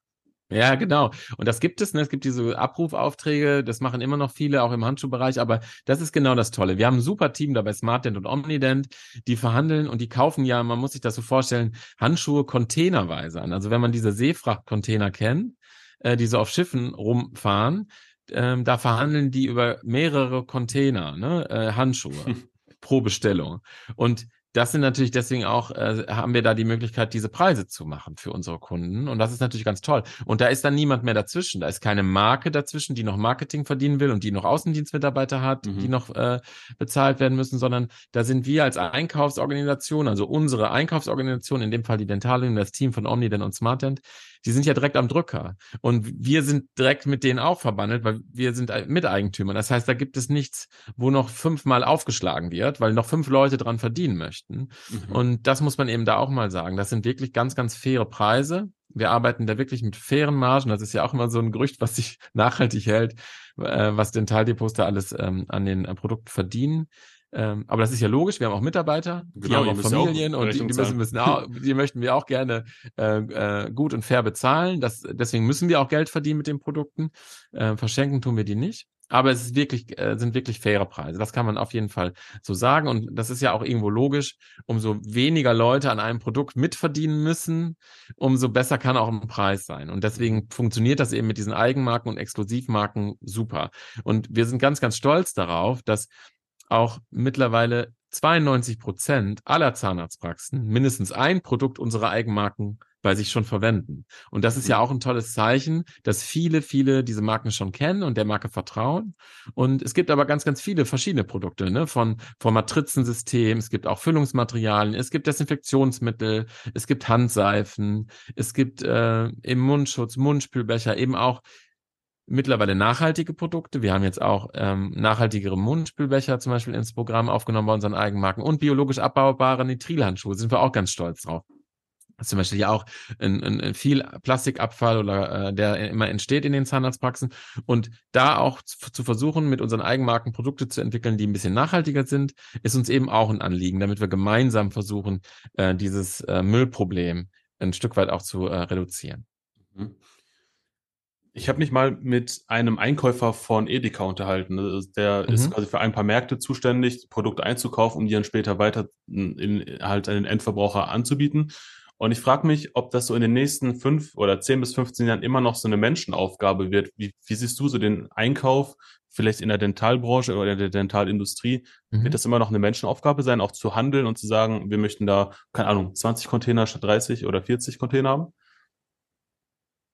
Ja, genau. Und das gibt es, ne? Es gibt diese Abrufaufträge, das machen immer noch viele, auch im Handschuhbereich, aber das ist genau das Tolle. Wir haben ein super Team dabei, SmartDent und OmniDent, die verhandeln und die kaufen ja, man muss sich das so vorstellen, Handschuhe containerweise an. Also wenn man diese Seefrachtcontainer kennt, äh, die so auf Schiffen rumfahren, ähm, da verhandeln die über mehrere Container, ne? Äh, Handschuhe pro Bestellung. Und das sind natürlich deswegen auch, äh, haben wir da die Möglichkeit, diese Preise zu machen für unsere Kunden. Und das ist natürlich ganz toll. Und da ist dann niemand mehr dazwischen. Da ist keine Marke dazwischen, die noch Marketing verdienen will und die noch Außendienstmitarbeiter hat, die Mhm. noch äh, bezahlt werden müssen, sondern da sind wir als Einkaufsorganisation, also unsere Einkaufsorganisation, in dem Fall die Dentalunion, das Team von OmniDent und SmartDent, die sind ja direkt am Drücker. Und wir sind direkt mit denen auch verbandelt, weil wir sind Miteigentümer. Das heißt, da gibt es nichts, wo noch fünfmal aufgeschlagen wird, weil noch fünf Leute dran verdienen möchten. Mhm. Und das muss man eben da auch mal sagen. Das sind wirklich ganz, ganz faire Preise. Wir arbeiten da wirklich mit fairen Margen. Das ist ja auch immer so ein Gerücht, was sich nachhaltig hält, äh, was Dentaldepots da alles ähm, an den äh, Produkten verdienen. Ähm, aber das ist ja logisch. Wir haben auch Mitarbeiter, die Genau, haben ihr auch müsst ja auch Familien und die, Rechnung die müssen, zahlen. müssen auch, die möchten wir auch gerne äh, äh, gut und fair bezahlen. Das, deswegen müssen wir auch Geld verdienen mit den Produkten. Äh, verschenken tun wir die nicht. Aber es ist wirklich, äh, sind wirklich faire Preise. Das kann man auf jeden Fall so sagen. Und das ist ja auch irgendwo logisch. Umso weniger Leute an einem Produkt mitverdienen müssen, umso besser kann auch ein Preis sein. Und Mhm. deswegen funktioniert das eben mit diesen Eigenmarken und Exklusivmarken super. Und wir sind ganz, ganz stolz darauf, dass auch mittlerweile zweiundneunzig Prozent aller Zahnarztpraxen mindestens ein Produkt unserer Eigenmarken bei sich schon verwenden. Und das ist ja Mhm. auch ein tolles Zeichen, dass viele, viele diese Marken schon kennen und der Marke vertrauen. Und es gibt aber ganz, ganz viele verschiedene Produkte, ne? Von, vom Matrizensystem, es gibt auch Füllungsmaterialien, es gibt Desinfektionsmittel, es gibt Handseifen, es gibt äh, im Mundschutz, Mundspülbecher, eben auch mittlerweile nachhaltige Produkte. Wir haben jetzt auch ähm, nachhaltigere Mundspülbecher zum Beispiel ins Programm aufgenommen bei unseren Eigenmarken und biologisch abbaubare Nitrilhandschuhe. Sind wir auch ganz stolz drauf. Das ist zum Beispiel ja auch ein, ein, ein viel Plastikabfall oder äh, der immer entsteht in den Zahnarztpraxen. Und da auch zu, zu versuchen, mit unseren Eigenmarken Produkte zu entwickeln, die ein bisschen nachhaltiger sind, ist uns eben auch ein Anliegen, damit wir gemeinsam versuchen, äh, dieses äh, Müllproblem ein Stück weit auch zu äh, reduzieren. Mhm. Ich habe mich mal mit einem Einkäufer von Edeka unterhalten. Also der ist Mhm. quasi für ein paar Märkte zuständig, Produkte einzukaufen, um die dann später weiter in, in, halt an den Endverbraucher anzubieten. Und ich frage mich, ob das so in den nächsten fünf oder zehn bis fünfzehn Jahren immer noch so eine Menschenaufgabe wird. Wie, wie siehst du so den Einkauf, vielleicht in der Dentalbranche oder in der Dentalindustrie? Wird Mhm. das immer noch eine Menschenaufgabe sein, auch zu handeln und zu sagen, wir möchten da, keine Ahnung, zwanzig Container statt dreißig oder vierzig Container haben?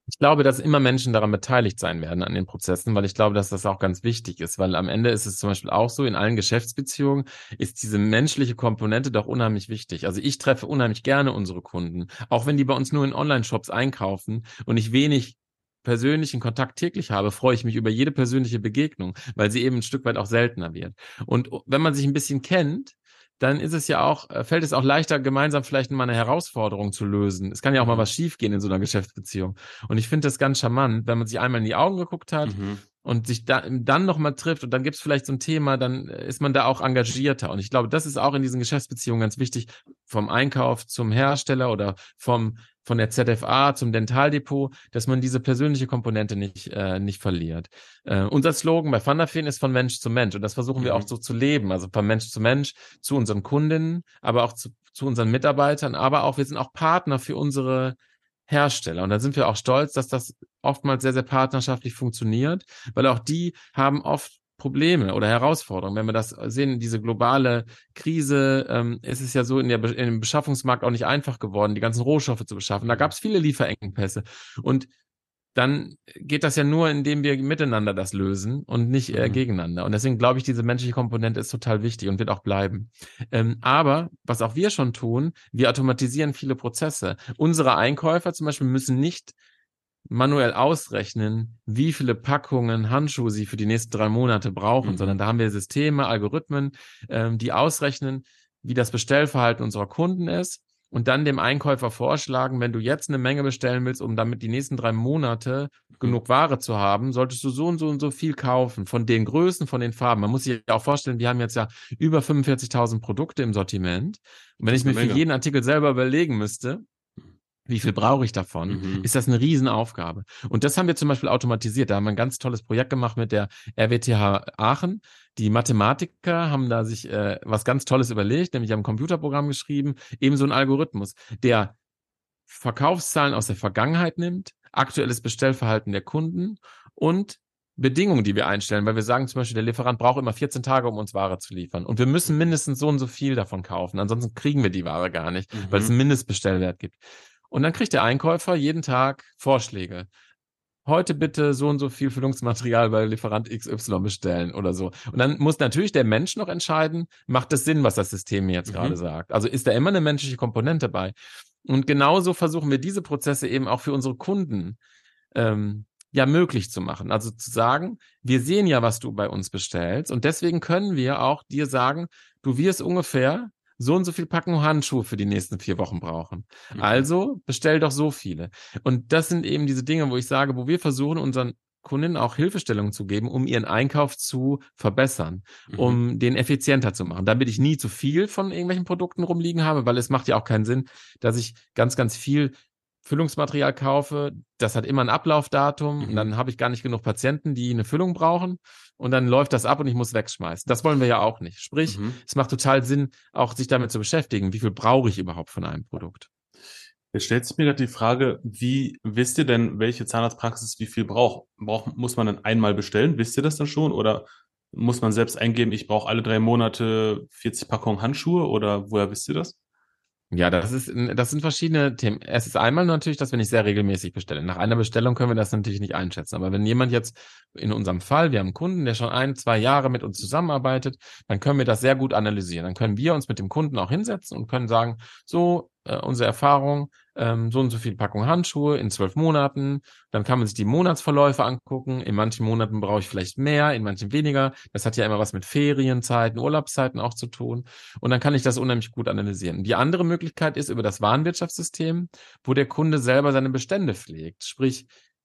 Ich glaube, dass immer Menschen daran beteiligt sein werden an den Prozessen, weil ich glaube, dass das auch ganz wichtig ist, weil am Ende ist es zum Beispiel auch so, in allen Geschäftsbeziehungen ist diese menschliche Komponente doch unheimlich wichtig. Also ich treffe unheimlich gerne unsere Kunden, auch wenn die bei uns nur in Online-Shops einkaufen und ich wenig persönlichen Kontakt täglich habe, freue ich mich über jede persönliche Begegnung, weil sie eben ein Stück weit auch seltener wird. Und wenn man sich ein bisschen kennt, dann ist es ja auch, äh, fällt es auch leichter, gemeinsam vielleicht mal eine Herausforderung zu lösen. Es kann ja auch mal Mhm. was schiefgehen in so einer Geschäftsbeziehung. Und ich finde das ganz charmant, wenn man sich einmal in die Augen geguckt hat Mhm. und sich da, dann nochmal trifft und dann gibt es vielleicht so ein Thema, dann ist man da auch engagierter. Und ich glaube, das ist auch in diesen Geschäftsbeziehungen ganz wichtig, vom Einkauf zum Hersteller oder vom von der Z F A zum Dentaldepot, dass man diese persönliche Komponente nicht, äh, nicht verliert. Äh, unser Slogan bei Van der Feen ist von Mensch zu Mensch und das versuchen wir auch Mhm. so zu leben, also von Mensch zu Mensch, zu unseren Kundinnen, aber auch zu, zu unseren Mitarbeitern, aber auch wir sind auch Partner für unsere Hersteller. Und da sind wir auch stolz, dass das oftmals sehr, sehr partnerschaftlich funktioniert, weil auch die haben oft Probleme oder Herausforderungen. Wenn wir das sehen, diese globale Krise, ähm, ist es ja so in der Be in dem Beschaffungsmarkt auch nicht einfach geworden, die ganzen Rohstoffe zu beschaffen. Da gab Mhm. es viele Lieferengpässe. Und dann geht das ja nur, indem wir miteinander das lösen und nicht äh, Mhm. gegeneinander. Und deswegen glaube ich, diese menschliche Komponente ist total wichtig und wird auch bleiben. Ähm, aber was auch wir schon tun, wir automatisieren viele Prozesse. Unsere Einkäufer zum Beispiel müssen nicht manuell ausrechnen, wie viele Packungen Handschuhe sie für die nächsten drei Monate brauchen, sondern Mhm. da haben wir Systeme, Algorithmen, ähm, die ausrechnen, wie das Bestellverhalten unserer Kunden ist und dann dem Einkäufer vorschlagen, wenn du jetzt eine Menge bestellen willst, um damit die nächsten drei Monate Mhm. genug Ware zu haben, solltest du so und so und so viel kaufen, von den Größen, von den Farben. Man muss sich ja auch vorstellen, wir haben jetzt ja über fünfundvierzigtausend Produkte im Sortiment. Und wenn Das ich ist eine mir für Menge. jeden Artikel selber überlegen müsste, wie viel brauche ich davon? Mhm. Ist das eine Riesenaufgabe? Und das haben wir zum Beispiel automatisiert. Da haben wir ein ganz tolles Projekt gemacht mit der R W T H Aachen. Die Mathematiker haben da sich äh, was ganz Tolles überlegt, nämlich haben ein Computerprogramm geschrieben, eben so ein Algorithmus, der Verkaufszahlen aus der Vergangenheit nimmt, aktuelles Bestellverhalten der Kunden und Bedingungen, die wir einstellen, weil wir sagen zum Beispiel, der Lieferant braucht immer vierzehn Tage, um uns Ware zu liefern. Und wir müssen Mhm. mindestens so und so viel davon kaufen. Ansonsten kriegen wir die Ware gar nicht, weil es Mhm. einen Mindestbestellwert gibt. Und dann kriegt der Einkäufer jeden Tag Vorschläge. Heute bitte so und so viel Füllungsmaterial bei Lieferant X Y bestellen oder so. Und dann muss natürlich der Mensch noch entscheiden, macht es Sinn, was das System mir jetzt gerade Mhm. sagt? Also ist da immer eine menschliche Komponente bei? Und genauso versuchen wir diese Prozesse eben auch für unsere Kunden ähm, ja möglich zu machen. Also zu sagen, wir sehen ja, was du bei uns bestellst und deswegen können wir auch dir sagen, du wirst ungefähr so und so viel Packung Handschuhe für die nächsten vier Wochen brauchen. Mhm. Also bestell doch so viele. Und das sind eben diese Dinge, wo ich sage, wo wir versuchen, unseren Kundinnen auch Hilfestellungen zu geben, um ihren Einkauf zu verbessern, Mhm. um den effizienter zu machen, damit ich nie zu viel von irgendwelchen Produkten rumliegen habe, weil es macht ja auch keinen Sinn, dass ich ganz, ganz viel Füllungsmaterial kaufe, das hat immer ein Ablaufdatum und Mhm. dann habe ich gar nicht genug Patienten, die eine Füllung brauchen und dann läuft das ab und ich muss wegschmeißen. Das wollen wir ja auch nicht. Sprich, Mhm. es macht total Sinn, auch sich damit zu beschäftigen. Wie viel brauche ich überhaupt von einem Produkt? Jetzt stellt sich mir gerade die Frage, wie wisst ihr denn, welche Zahnarztpraxis wie viel braucht? Braucht, muss man dann einmal bestellen? Wisst ihr das dann schon? Oder muss man selbst eingeben, ich brauche alle drei Monate vierzig Packungen Handschuhe? Oder woher wisst ihr das? Ja, das ist, das sind verschiedene Themen. Es ist einmal natürlich, dass wir nicht sehr regelmäßig bestellen. Nach einer Bestellung können wir das natürlich nicht einschätzen. Aber wenn jemand jetzt in unserem Fall, wir haben einen Kunden, der schon ein, zwei Jahre mit uns zusammenarbeitet, dann können wir das sehr gut analysieren. Dann können wir uns mit dem Kunden auch hinsetzen und können sagen, so, äh, unsere Erfahrung, ähm, so und so viel Packung Handschuhe in zwölf Monaten. Dann kann man sich die Monatsverläufe angucken. In manchen Monaten brauche ich vielleicht mehr, in manchen weniger. Das hat ja immer was mit Ferienzeiten, Urlaubszeiten auch zu tun. Und dann kann ich das unheimlich gut analysieren. Die andere Möglichkeit ist über das Warenwirtschaftssystem, wo der Kunde selber seine Bestände pflegt. Sprich,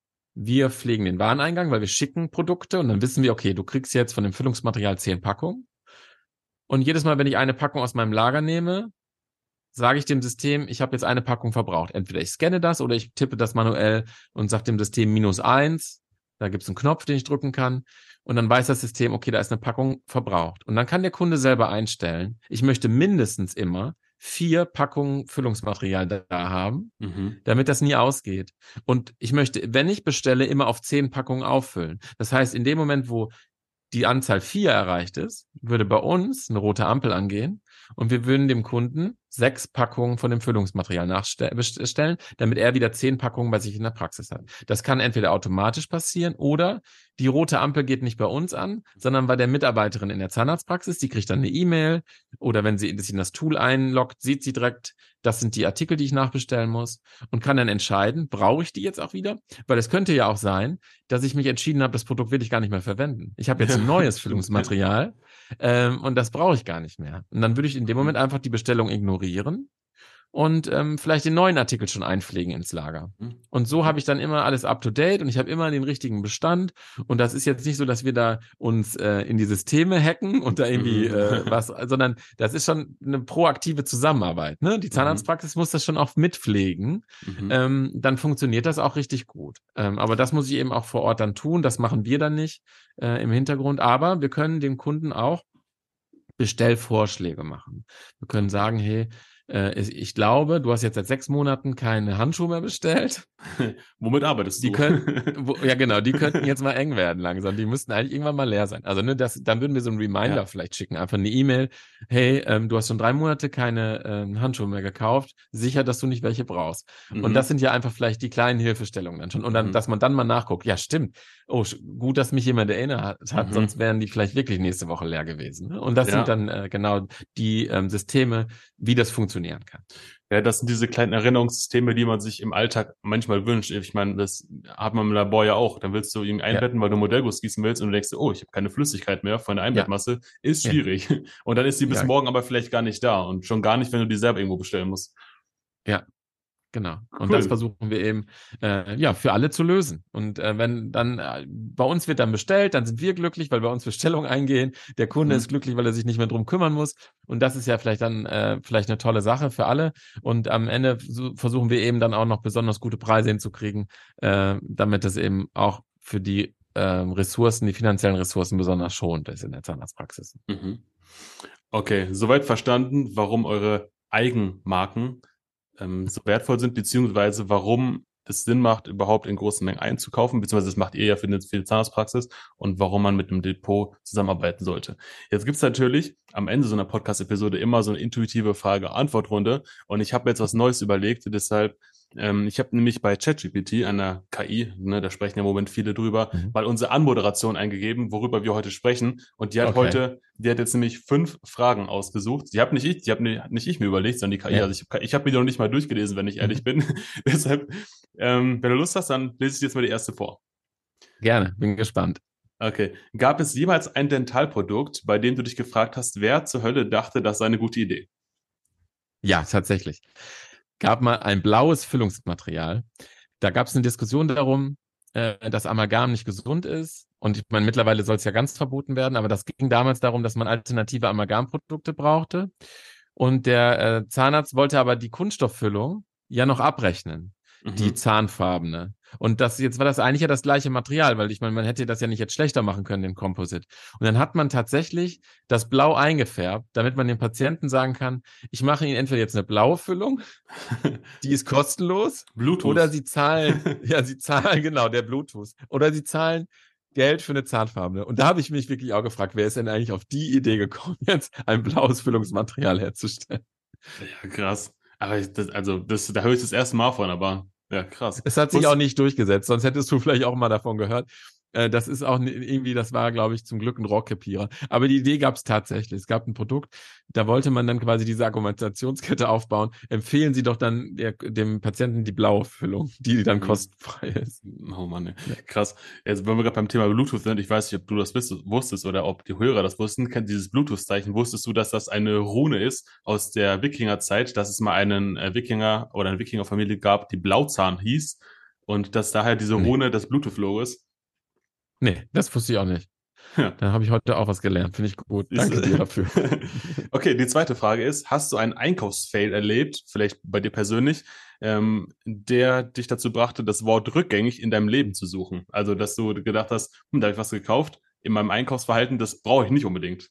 wir pflegen den Wareneingang, weil wir schicken Produkte und dann wissen wir, okay, du kriegst jetzt von dem Füllungsmaterial zehn Packungen. Und jedes Mal, wenn ich eine Packung aus meinem Lager nehme, sage ich dem System, ich habe jetzt eine Packung verbraucht. Entweder ich scanne das oder ich tippe das manuell und sage dem System minus eins. Da gibt es einen Knopf, den ich drücken kann. Und dann weiß das System, okay, da ist eine Packung verbraucht. Und dann kann der Kunde selber einstellen, ich möchte mindestens immer vier Packungen Füllungsmaterial da haben, Mhm. damit das nie ausgeht. Und ich möchte, wenn ich bestelle, immer auf zehn Packungen auffüllen. Das heißt, in dem Moment, wo die Anzahl vier erreicht ist, würde bei uns eine rote Ampel angehen und wir würden dem Kunden sechs Packungen von dem Füllungsmaterial nachbestellen, damit er wieder zehn Packungen bei sich in der Praxis hat. Das kann entweder automatisch passieren oder die rote Ampel geht nicht bei uns an, sondern bei der Mitarbeiterin in der Zahnarztpraxis. Die kriegt dann eine E-Mail oder wenn sie sich in das Tool einloggt, sieht sie direkt, das sind die Artikel, die ich nachbestellen muss und kann dann entscheiden, brauche ich die jetzt auch wieder? Weil es könnte ja auch sein, dass ich mich entschieden habe, das Produkt will ich gar nicht mehr verwenden. Ich habe jetzt ein neues Füllungsmaterial ähm, und das brauche ich gar nicht mehr. Und dann würde ich in dem Moment einfach die Bestellung ignorieren und ähm, vielleicht den neuen Artikel schon einpflegen ins Lager. Und so habe ich dann immer alles up to date und ich habe immer den richtigen Bestand. Und das ist jetzt nicht so, dass wir da uns äh, in die Systeme hacken und da irgendwie äh, was, sondern das ist schon eine proaktive Zusammenarbeit. Ne? Die Zahnarztpraxis muss das schon auch mitpflegen. Mhm. Ähm, dann funktioniert das auch richtig gut. Ähm, aber das muss ich eben auch vor Ort dann tun. Das machen wir dann nicht äh, im Hintergrund. Aber wir können den Kunden auch Bestellvorschläge machen. Wir können sagen, hey, äh, ich glaube, du hast jetzt seit sechs Monaten keine Handschuhe mehr bestellt. Womit arbeitest Die du? können, wo, ja genau, die könnten jetzt mal eng werden langsam. Die müssten eigentlich irgendwann mal leer sein. Also ne, das, dann würden wir so einen Reminder Ja. vielleicht schicken, einfach eine E-Mail. Hey, ähm, du hast schon drei Monate keine ähm, Handschuhe mehr gekauft. Sicher, dass du nicht welche brauchst. Mhm. Und das sind ja einfach vielleicht die kleinen Hilfestellungen dann schon. Und dann, Mhm. dass man dann mal nachguckt. Ja, stimmt. Oh, sch- gut, dass mich jemand erinnert hat, Mhm. sonst wären die vielleicht wirklich nächste Woche leer gewesen. Ne? Und das Ja. sind dann äh, genau die ähm, Systeme, wie das funktionieren kann. Ja, das sind diese kleinen Erinnerungssysteme, die man sich im Alltag manchmal wünscht. Ich meine, das hat man im Labor ja auch. Dann willst du ihn einbetten, weil du Modellguss gießen willst und du denkst, oh, ich habe keine Flüssigkeit mehr von der Einbettmasse. Ist Ja. schwierig. Und dann ist die bis Ja. morgen aber vielleicht gar nicht da und schon gar nicht, wenn du die selber irgendwo bestellen musst. Ja. Genau. Und Cool. das versuchen wir eben äh, ja für alle zu lösen. Und äh, wenn dann äh, bei uns wird dann bestellt, dann sind wir glücklich, weil bei uns Bestellungen eingehen. Der Kunde Mhm. ist glücklich, weil er sich nicht mehr drum kümmern muss. Und das ist ja vielleicht dann äh, vielleicht eine tolle Sache für alle. Und am Ende so, versuchen wir eben dann auch noch besonders gute Preise hinzukriegen, äh, damit es eben auch für die äh, Ressourcen, die finanziellen Ressourcen besonders schonend ist in der Zahnarztpraxis. Mhm. Okay, soweit verstanden, warum eure Eigenmarken ähm, so wertvoll sind, beziehungsweise warum es Sinn macht, überhaupt in großen Mengen einzukaufen, beziehungsweise das macht ihr ja für eine, für die Zahnarztpraxis und warum man mit einem Depot zusammenarbeiten sollte. Jetzt gibt's natürlich am Ende so einer Podcast-Episode immer so eine intuitive Frage-Antwort-Runde und ich habe mir jetzt was Neues überlegt, deshalb ähm, ich habe nämlich bei ChatGPT, einer K I, ne, da sprechen ja im Moment viele drüber, Mhm. mal unsere Anmoderation eingegeben, worüber wir heute sprechen. Und die hat Okay. heute, die hat jetzt nämlich fünf Fragen ausgesucht. Die habe nicht ich, die habe nicht ich mir überlegt, sondern die K I. Ja. Also ich, ich habe mir die noch nicht mal durchgelesen, wenn ich ehrlich bin. Deshalb, ähm, wenn du Lust hast, dann lese ich dir jetzt mal die erste vor. Gerne, bin gespannt. Okay. Gab es jemals ein Dentalprodukt, bei dem du dich gefragt hast, wer zur Hölle dachte, das sei eine gute Idee? Ja, tatsächlich. Gab mal ein blaues Füllungsmaterial. Da gab es eine Diskussion darum, äh, dass Amalgam nicht gesund ist. Und ich meine, mittlerweile soll es ja ganz verboten werden, aber das ging damals darum, dass man alternative Amalgamprodukte brauchte. Und der äh, Zahnarzt wollte aber die Kunststofffüllung ja noch abrechnen, die Mhm. zahnfarbene. Und das jetzt war das eigentlich ja das gleiche Material, weil ich meine, man hätte das ja nicht jetzt schlechter machen können, den Composite. Und dann hat man tatsächlich das Blau eingefärbt, damit man dem Patienten sagen kann, ich mache Ihnen entweder jetzt eine blaue Füllung, die ist kostenlos, Bluetooth. oder Sie zahlen, ja, Sie zahlen, genau, der Bluetooth, oder Sie zahlen Geld für eine zahnfarbene. Und da habe ich mich wirklich auch gefragt, wer ist denn eigentlich auf die Idee gekommen, jetzt ein blaues Füllungsmaterial herzustellen? Ja, krass. Aber ich, das, also, das, da höre ich das erste Mal von, aber ja, krass. Es hat sich Wusst- auch nicht durchgesetzt, sonst hättest du vielleicht auch mal davon gehört. Äh, Das ist auch ni- irgendwie, das war, glaube ich, zum Glück ein Rohrkrepierer. Aber die Idee gab es tatsächlich. Es gab ein Produkt, da wollte man dann quasi diese Argumentationskette aufbauen. Empfehlen Sie doch dann der, dem Patienten die blaue Füllung, die dann Mhm. kostenfrei ist. Oh Mann, ey. Ja. Krass. Jetzt, wenn wir gerade beim Thema Bluetooth sind, ich weiß nicht, ob du das wisst- wusstest oder ob die Hörer das wussten, kennt dieses Bluetooth-Zeichen. Wusstest du, dass das eine Rune ist aus der Wikingerzeit, dass es mal einen äh, Wikinger oder eine Wikingerfamilie gab, die Blauzahn hieß und dass daher diese Nee. Rune das Bluetooth-Logo ist? Nee, das wusste ich auch nicht. Ja. Da habe ich heute auch was gelernt. Finde ich gut. Ist- Danke dir dafür. Okay, die zweite Frage ist, hast du einen Einkaufsfail erlebt, vielleicht bei dir persönlich, ähm, der dich dazu brachte, das Wort rückgängig in deinem Leben zu suchen? Also, dass du gedacht hast, hm, da habe ich was gekauft, in meinem Einkaufsverhalten, das brauche ich nicht unbedingt.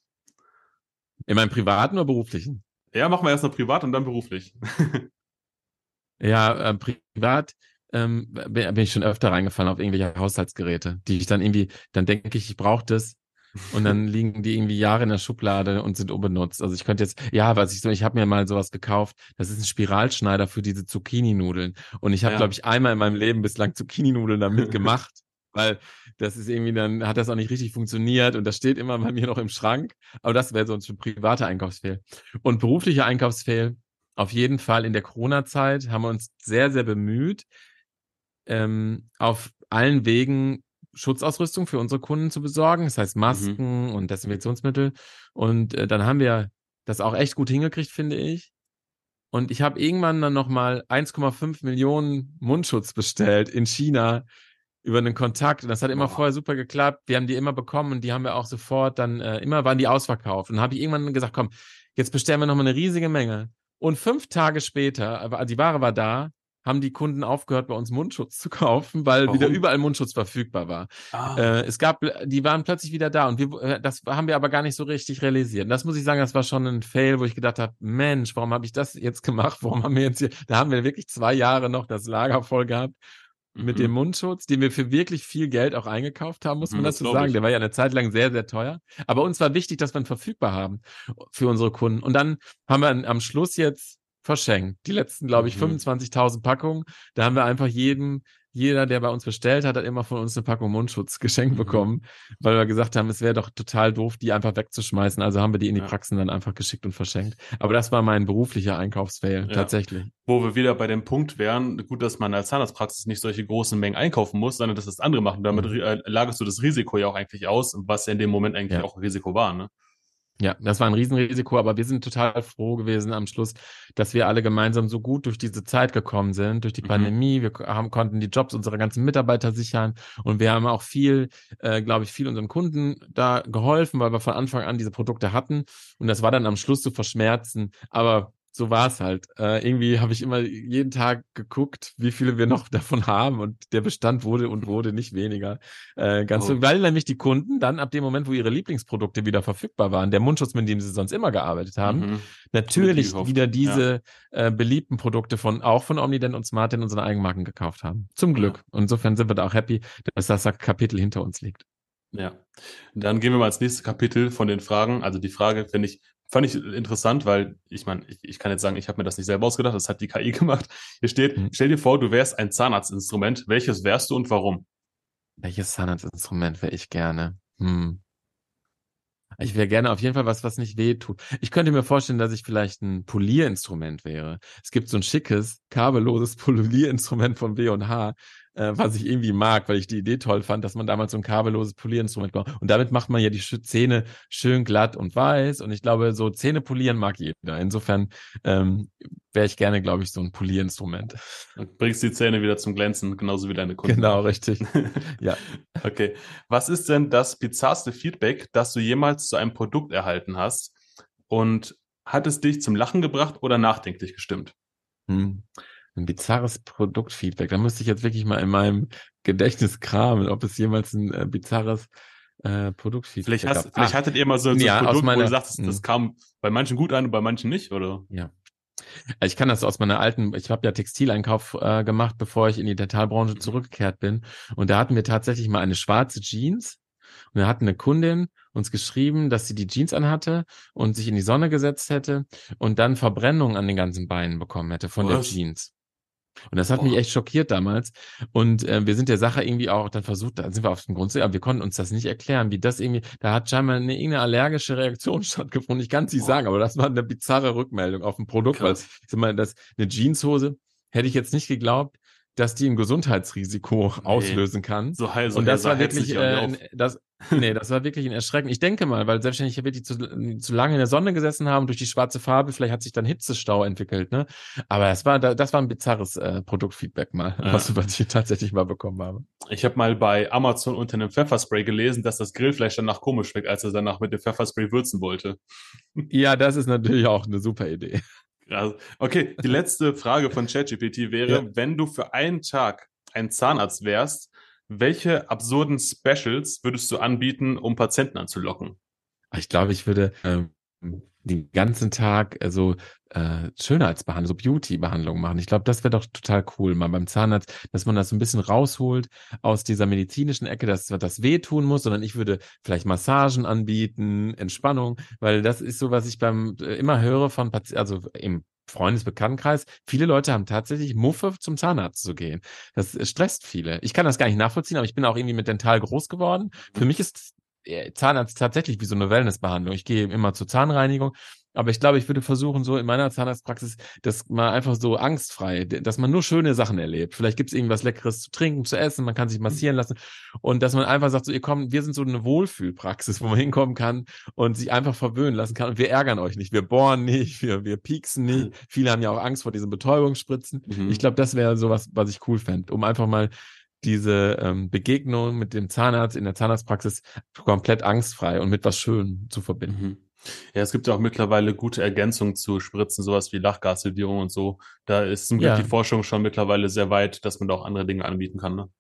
In meinem privaten oder beruflichen? Ja, machen wir erst noch privat und dann beruflich. Ja, äh, privat ähm, bin bin ich schon öfter reingefallen auf irgendwelche Haushaltsgeräte, die ich dann irgendwie, dann denke ich, ich brauche das und dann liegen die irgendwie Jahre in der Schublade und sind unbenutzt. Also ich könnte jetzt, ja, was ich so, ich habe mir mal sowas gekauft, das ist ein Spiralschneider für diese Zucchini-Nudeln. Und ich habe, glaube Ja. ich, einmal in meinem Leben bislang Zucchini-Nudeln damit gemacht, weil das ist irgendwie, dann hat das auch nicht richtig funktioniert und das steht immer bei mir noch im Schrank. Aber das wäre so ein privater Einkaufsfehl. Und beruflicher Einkaufsfehl, auf jeden Fall in der Corona-Zeit haben wir uns sehr, sehr bemüht, ähm, auf allen Wegen Schutzausrüstung für unsere Kunden zu besorgen, das heißt Mhm. Masken und Desinfektionsmittel. Und äh, dann haben wir das auch echt gut hingekriegt, finde ich. Und ich habe irgendwann dann nochmal eins Komma fünf Millionen Mundschutz bestellt in China über einen Kontakt. Und das hat immer Boah. vorher super geklappt. Wir haben die immer bekommen und die haben wir auch sofort dann, äh, immer waren die ausverkauft. Und dann habe ich irgendwann gesagt, komm, jetzt bestellen wir nochmal eine riesige Menge. Und fünf Tage später, aber die Ware war da, haben die Kunden aufgehört, bei uns Mundschutz zu kaufen, weil wieder Warum? überall Mundschutz verfügbar war. Ah. Äh, es gab, die waren plötzlich wieder da und wir, äh, das haben wir aber gar nicht so richtig realisiert. Und das muss ich sagen, das war schon ein Fail, wo ich gedacht habe, Mensch, warum habe ich das jetzt gemacht? Warum haben wir jetzt hier, da haben wir wirklich zwei Jahre noch das Lager voll gehabt mit dem Mhm. Mundschutz, den wir für wirklich viel Geld auch eingekauft haben, muss man Mhm, das dazu glaube sagen. Der ich. war ja eine Zeit lang sehr, sehr teuer. Aber uns war wichtig, dass wir ihn verfügbar haben für unsere Kunden. Und dann haben wir ihn am Schluss jetzt verschenkt. Die letzten, glaube ich, Mhm. fünfundzwanzigtausend Packungen. Da haben wir einfach jedem, jeder, der bei uns bestellt hat, hat immer von uns eine Packung Mundschutz geschenkt Mhm. bekommen, weil wir gesagt haben, es wäre doch total doof, die einfach wegzuschmeißen. Also haben wir die in die Ja. Praxen dann einfach geschickt und verschenkt. Aber das war mein beruflicher Einkaufsfail, Ja. tatsächlich. Wo wir wieder bei dem Punkt wären, gut, dass man als Zahnarztpraxis nicht solche großen Mengen einkaufen muss, sondern dass das andere machen. Damit Mhm. äh, lagerst du das Risiko ja auch eigentlich aus, was ja in dem Moment eigentlich Ja. auch ein Risiko war, ne? Ja, das war ein Riesenrisiko, aber wir sind total froh gewesen am Schluss, dass wir alle gemeinsam so gut durch diese Zeit gekommen sind, durch die Mhm. Pandemie. Wir haben, konnten die Jobs unserer ganzen Mitarbeiter sichern und wir haben auch viel, äh, glaube ich, viel unseren Kunden da geholfen, weil wir von Anfang an diese Produkte hatten und das war dann am Schluss zu verschmerzen, aber so war es halt. Äh, irgendwie habe ich immer jeden Tag geguckt, wie viele wir noch davon haben und der Bestand wurde und wurde nicht weniger. Äh, ganz so, Oh. weil nämlich die Kunden dann ab dem Moment, wo ihre Lieblingsprodukte wieder verfügbar waren, der Mundschutz, mit dem sie sonst immer gearbeitet haben, Mhm. Somit die natürlich gekauft. wieder Ja. diese äh, beliebten Produkte von auch von Omnident und Smartdent unsere Eigenmarken gekauft haben. Zum Ja. Glück. Und insofern sind wir da auch happy, dass das Kapitel hinter uns liegt. Ja. Dann gehen wir mal ins nächste Kapitel von den Fragen. Also die Frage finde ich, fand ich interessant, weil ich meine, ich, ich kann jetzt sagen, ich habe mir das nicht selber ausgedacht, das hat die K I gemacht. Hier steht, Hm. stell dir vor, du wärst ein Zahnarztinstrument. Welches wärst du und warum? Welches Zahnarztinstrument wäre ich gerne? Hm. Ich wäre gerne auf jeden Fall was, was nicht weh tut. Ich könnte mir vorstellen, dass ich vielleicht ein Polierinstrument wäre. Es gibt so ein schickes, kabelloses Polierinstrument von B und H, äh, was ich irgendwie mag, weil ich die Idee toll fand, dass man damals so ein kabelloses Polierinstrument macht. Und damit macht man ja die Sch- Zähne schön glatt und weiß. Und ich glaube, so Zähne polieren mag jeder. Insofern ähm, wäre ich gerne, glaube ich, so ein Polierinstrument. Und bringst die Zähne wieder zum Glänzen, genauso wie deine Kunden Genau, auch. richtig. Ja. Okay. Was ist denn das bizarrste Feedback, das du jemals zu einem Produkt erhalten hast? Und hat es dich zum Lachen gebracht oder nachdenklich gestimmt? Hm. Ein bizarres Produktfeedback. Da müsste ich jetzt wirklich mal in meinem Gedächtnis kramen, ob es jemals ein äh, bizarres äh, Vielleicht Produktfeedback hast, gab. vielleicht Ah, hattet ihr mal so, so ein ja, aus Produkt, wo du meiner, sagtest, das hm, kam bei manchen gut an und bei manchen nicht, oder? ja. Also ich kann das aus meiner alten, ich habe ja Textileinkauf äh, gemacht, bevor ich in die Dentalbranche Mhm. zurückgekehrt bin. Und da hatten wir tatsächlich mal eine schwarze Jeans. Und da hat eine Kundin uns geschrieben, dass sie die Jeans anhatte und sich in die Sonne gesetzt hätte und dann Verbrennung an den ganzen Beinen bekommen hätte von der Was? Jeans. Und das hat mich Boah. echt schockiert damals. Und äh, wir sind der Sache irgendwie auch dann versucht, da sind wir auf den Grund, aber wir konnten uns das nicht erklären, wie das irgendwie, da hat scheinbar eine irgendeine allergische Reaktion stattgefunden. Ich kann es nicht sagen, Boah. aber das war eine bizarre Rückmeldung auf ein Produkt, weil Krass. ich sag mal, das eine Jeanshose hätte ich jetzt nicht geglaubt, dass die ein Gesundheitsrisiko Nee. auslösen kann. So, hei- so, Und he- das so war heizt sich wirklich, ja auch nicht äh, ein- auf. das, nee, das war wirklich ein Erschrecken. Ich denke mal, weil selbstverständlich wirklich zu, zu lange in der Sonne gesessen haben, durch die schwarze Farbe, vielleicht hat sich dann Hitzestau entwickelt, ne? Aber das war, das war ein bizarres äh, Produktfeedback mal, Ja. was, was ich tatsächlich mal bekommen habe. Ich habe mal bei Amazon unter einem Pfefferspray gelesen, dass das Grillfleisch danach komisch schmeckt, als er danach mit dem Pfefferspray würzen wollte. Ja, das ist natürlich auch eine super Idee. Also, okay, die letzte Frage von ChatGPT Ja. wäre, wenn du für einen Tag ein Zahnarzt wärst, welche absurden Specials würdest du anbieten, um Patienten anzulocken? Ich glaube, ich würde ähm, den ganzen Tag äh, so äh, Schönheitsbehandlung, so Beauty-Behandlung machen. Ich glaube, das wäre doch total cool, mal beim Zahnarzt, dass man das so ein bisschen rausholt aus dieser medizinischen Ecke, dass das wehtun muss, sondern ich würde vielleicht Massagen anbieten, Entspannung, weil das ist so, was ich beim äh, immer höre von Patienten, also im Freundesbekanntenkreis. Viele Leute haben tatsächlich Muffe, zum Zahnarzt zu gehen. Das äh, stresst viele. Ich kann das gar nicht nachvollziehen, aber ich bin auch irgendwie mit Dental groß geworden. Für mich ist äh, Zahnarzt tatsächlich wie so eine Wellnessbehandlung. Ich gehe immer zur Zahnreinigung, aber ich glaube, ich würde versuchen, so in meiner Zahnarztpraxis, dass man einfach so angstfrei, dass man nur schöne Sachen erlebt. Vielleicht gibt es irgendwas Leckeres zu trinken, zu essen, man kann sich massieren lassen und dass man einfach sagt, so ihr kommt, wir sind so eine Wohlfühlpraxis, wo man hinkommen kann und sich einfach verwöhnen lassen kann und wir ärgern euch nicht, wir bohren nicht, wir, wir pieksen nicht. Viele haben ja auch Angst vor diesen Betäubungsspritzen. Ich Mhm. glaube, das wäre sowas, was ich cool fände, um einfach mal diese ähm, Begegnung mit dem Zahnarzt in der Zahnarztpraxis komplett angstfrei und mit was Schönem zu verbinden. Mhm. Ja, es gibt ja auch mittlerweile gute Ergänzungen zu Spritzen, sowas wie Lachgassedierung und so. Da ist zum Glück die Ja, Forschung schon mittlerweile sehr weit, dass man da auch andere Dinge anbieten kann, ne?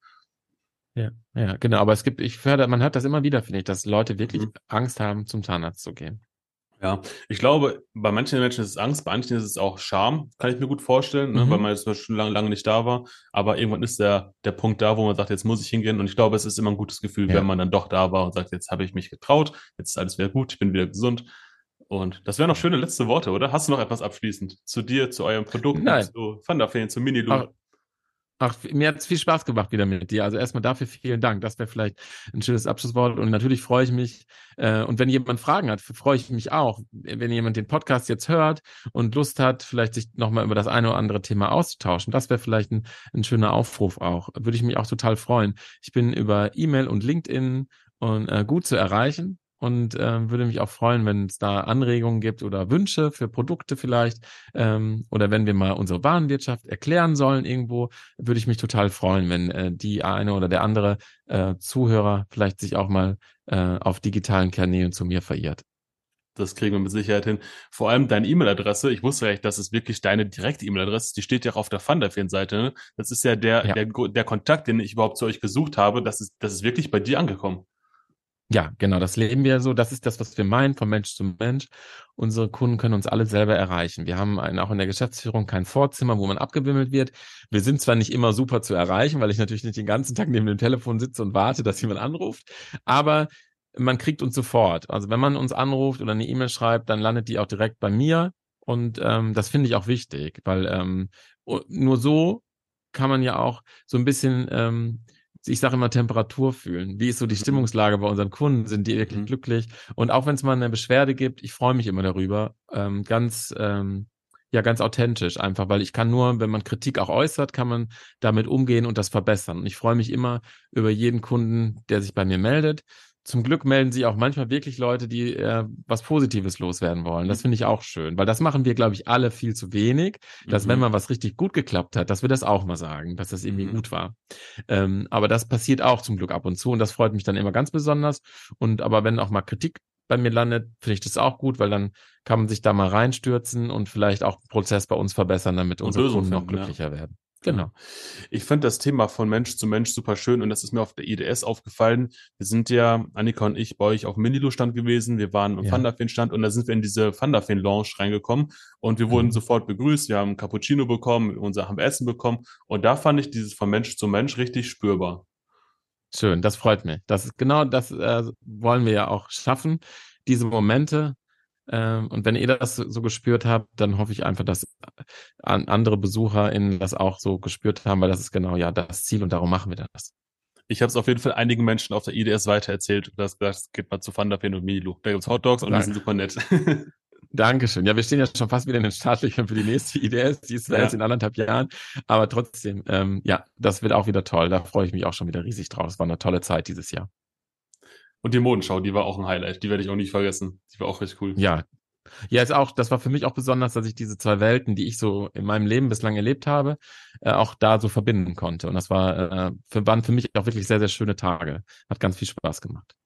ja, ja, genau. Aber es gibt, ich fördere, man hört das immer wieder, finde ich, dass Leute wirklich Mhm. Angst haben, zum Zahnarzt zu gehen. Ja, ich glaube, bei manchen Menschen ist es Angst, bei manchen ist es auch Scham, kann ich mir gut vorstellen, ne, weil Mhm. man jetzt schon lange, lange nicht da war. Aber irgendwann ist der, der Punkt da, wo man sagt, jetzt muss ich hingehen. Und ich glaube, es ist immer ein gutes Gefühl, wenn Ja. man dann doch da war und sagt, jetzt habe ich mich getraut, jetzt ist alles wieder gut, ich bin wieder gesund. Und das wären noch schöne letzte Worte, oder? Hast du noch etwas abschließend zu dir, zu euren Produkten, Nein, zu Fandafeen, zu Minilu? auch, Ach, mir hat es viel Spaß gemacht wieder mit dir. Also erstmal dafür vielen Dank. Das wäre vielleicht ein schönes Abschlusswort. Und natürlich freue ich mich. Äh, und wenn jemand Fragen hat, freue ich mich auch. Wenn jemand den Podcast jetzt hört und Lust hat, vielleicht sich nochmal über das eine oder andere Thema auszutauschen. Das wäre vielleicht ein, ein schöner Aufruf auch. Würde ich mich auch total freuen. Ich bin über E-Mail und LinkedIn und äh, gut zu erreichen. Und äh, würde mich auch freuen, wenn es da Anregungen gibt oder Wünsche für Produkte vielleicht. Ähm, oder wenn wir mal unsere Warenwirtschaft erklären sollen irgendwo, würde ich mich total freuen, wenn äh, die eine oder der andere äh, Zuhörer vielleicht sich auch mal äh, auf digitalen Kanälen zu mir verirrt. Das kriegen wir mit Sicherheit hin. Vor allem deine E-Mail-Adresse. Ich wusste ja nicht, dass es wirklich deine direkte E-Mail-Adresse ist. Die steht ja auch auf der Fandafin-Seite. Ne? Das ist ja der, Ja, der, der Kontakt, den ich überhaupt zu euch gesucht habe. Das ist, das ist wirklich bei dir angekommen. ja, genau, das leben wir so. Das ist das, was wir meinen, von Mensch zu Mensch. Unsere Kunden können uns alle selber erreichen. Wir haben einen, auch in der Geschäftsführung kein Vorzimmer, wo man abgewimmelt wird. Wir sind zwar nicht immer super zu erreichen, weil ich natürlich nicht den ganzen Tag neben dem Telefon sitze und warte, dass jemand anruft, aber man kriegt uns sofort. Also wenn man uns anruft oder eine E-Mail schreibt, dann landet die auch direkt bei mir. Und ähm, das finde ich auch wichtig, weil ähm, nur so kann man ja auch so ein bisschen ähm, ich sage immer Temperatur fühlen. Wie ist so die Mhm. Stimmungslage bei unseren Kunden? Sind die wirklich Mhm. glücklich? Und auch wenn es mal eine Beschwerde gibt, ich freue mich immer darüber. Ähm, ganz, ähm, ja, ganz authentisch einfach, weil ich kann nur, wenn man Kritik auch äußert, kann man damit umgehen und das verbessern. Und ich freue mich immer über jeden Kunden, der sich bei mir meldet. Zum Glück melden sich auch manchmal wirklich Leute, die äh, was Positives loswerden wollen. Das finde ich auch schön, weil das machen wir, glaube ich, alle viel zu wenig, dass wenn Mhm. mal was richtig gut geklappt hat, dass wir das auch mal sagen, dass das irgendwie Mhm. gut war. Ähm, aber das passiert auch zum Glück ab und zu und das freut mich dann immer ganz besonders. Und aber wenn auch mal Kritik bei mir landet, finde ich das auch gut, weil dann kann man sich da mal reinstürzen und vielleicht auch den Prozess bei uns verbessern, damit Und unsere Lösungen Kunden noch finden, ja. glücklicher werden. Ja. Genau. Ich fand das Thema von Mensch zu Mensch super schön und das ist mir auf der I D S aufgefallen. Wir sind ja, Annika und ich, bei euch auf dem Minilu-Stand gewesen. Wir waren im Ja. Fandafin-Stand und da sind wir in diese Fandafin-Lounge reingekommen und wir wurden Mhm. sofort begrüßt. Wir haben einen Cappuccino bekommen, unser haben Essen bekommen und da fand ich dieses von Mensch zu Mensch richtig spürbar. Schön, das freut mich. Das ist genau das äh, wollen wir ja auch schaffen, diese Momente. Ähm, und wenn ihr das so gespürt habt, dann hoffe ich einfach, dass an andere BesucherInnen das auch so gespürt haben, weil das ist genau ja das Ziel und darum machen wir das. Ich habe es auf jeden Fall einigen Menschen auf der I D S weitererzählt. Das, das geht mal zu Fandafin und Minilu. Da gibt's Hotdogs und die sind super nett. Dankeschön. Ja, wir stehen ja schon fast wieder in den Startlöchern für die nächste I D S. Die ist zwar erst Ja. in anderthalb Jahren, aber trotzdem, ähm, ja, das wird auch wieder toll. Da freue ich mich auch schon wieder riesig drauf. Es war eine tolle Zeit dieses Jahr. Und die Modenschau, die war auch ein Highlight. Die werde ich auch nicht vergessen. Die war auch richtig cool. Ja, ja, ist auch, das war für mich auch besonders, dass ich diese zwei Welten, die ich so in meinem Leben bislang erlebt habe, äh, auch da so verbinden konnte. Und das war, äh, für, waren für mich auch wirklich sehr, sehr schöne Tage. Hat ganz viel Spaß gemacht.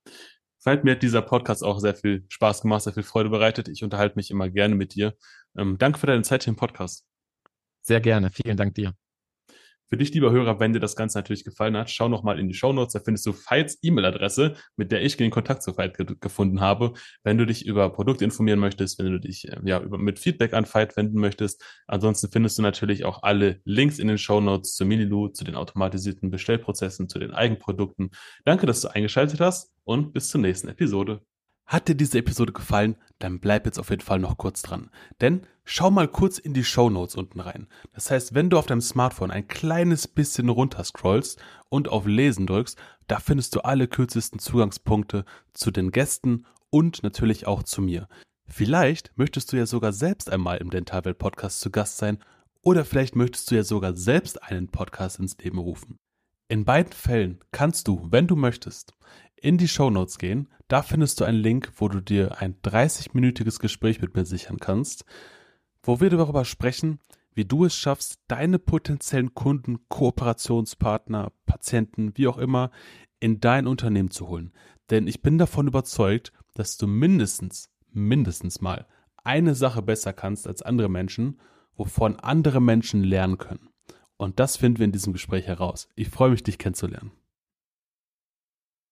Seit mir hat dieser Podcast auch sehr viel Spaß gemacht, sehr viel Freude bereitet. Ich unterhalte mich immer gerne mit dir. Ähm, danke für deine Zeit hier im Podcast. Sehr gerne. Vielen Dank dir. Für dich, lieber Hörer, wenn dir das Ganze natürlich gefallen hat, schau nochmal in die Shownotes, da findest du Veits E-Mail-Adresse, mit der ich den Kontakt zu Veit ge gefunden habe, wenn du dich über Produkte informieren möchtest, wenn du dich äh, ja über, mit Feedback an Veit wenden möchtest. Ansonsten findest du natürlich auch alle Links in den Shownotes zu Minilu, zu den automatisierten Bestellprozessen, zu den Eigenprodukten. Danke, dass du eingeschaltet hast und bis zur nächsten Episode. Hat dir diese Episode gefallen, dann bleib jetzt auf jeden Fall noch kurz dran. Denn schau mal kurz in die Shownotes unten rein. Das heißt, wenn du auf deinem Smartphone ein kleines bisschen runterscrollst und auf Lesen drückst, da findest du alle kürzesten Zugangspunkte zu den Gästen und natürlich auch zu mir. Vielleicht möchtest du ja sogar selbst einmal im Dentalwelt-Podcast zu Gast sein oder vielleicht möchtest du ja sogar selbst einen Podcast ins Leben rufen. In beiden Fällen kannst du, wenn du möchtest, in die Shownotes gehen. Da findest du einen Link, wo du dir ein dreißig-minütiges Gespräch mit mir sichern kannst, wo wir darüber sprechen, wie du es schaffst, deine potenziellen Kunden, Kooperationspartner, Patienten, wie auch immer, in dein Unternehmen zu holen. Denn ich bin davon überzeugt, dass du mindestens, mindestens mal eine Sache besser kannst als andere Menschen, wovon andere Menschen lernen können. Und das finden wir in diesem Gespräch heraus. Ich freue mich, dich kennenzulernen.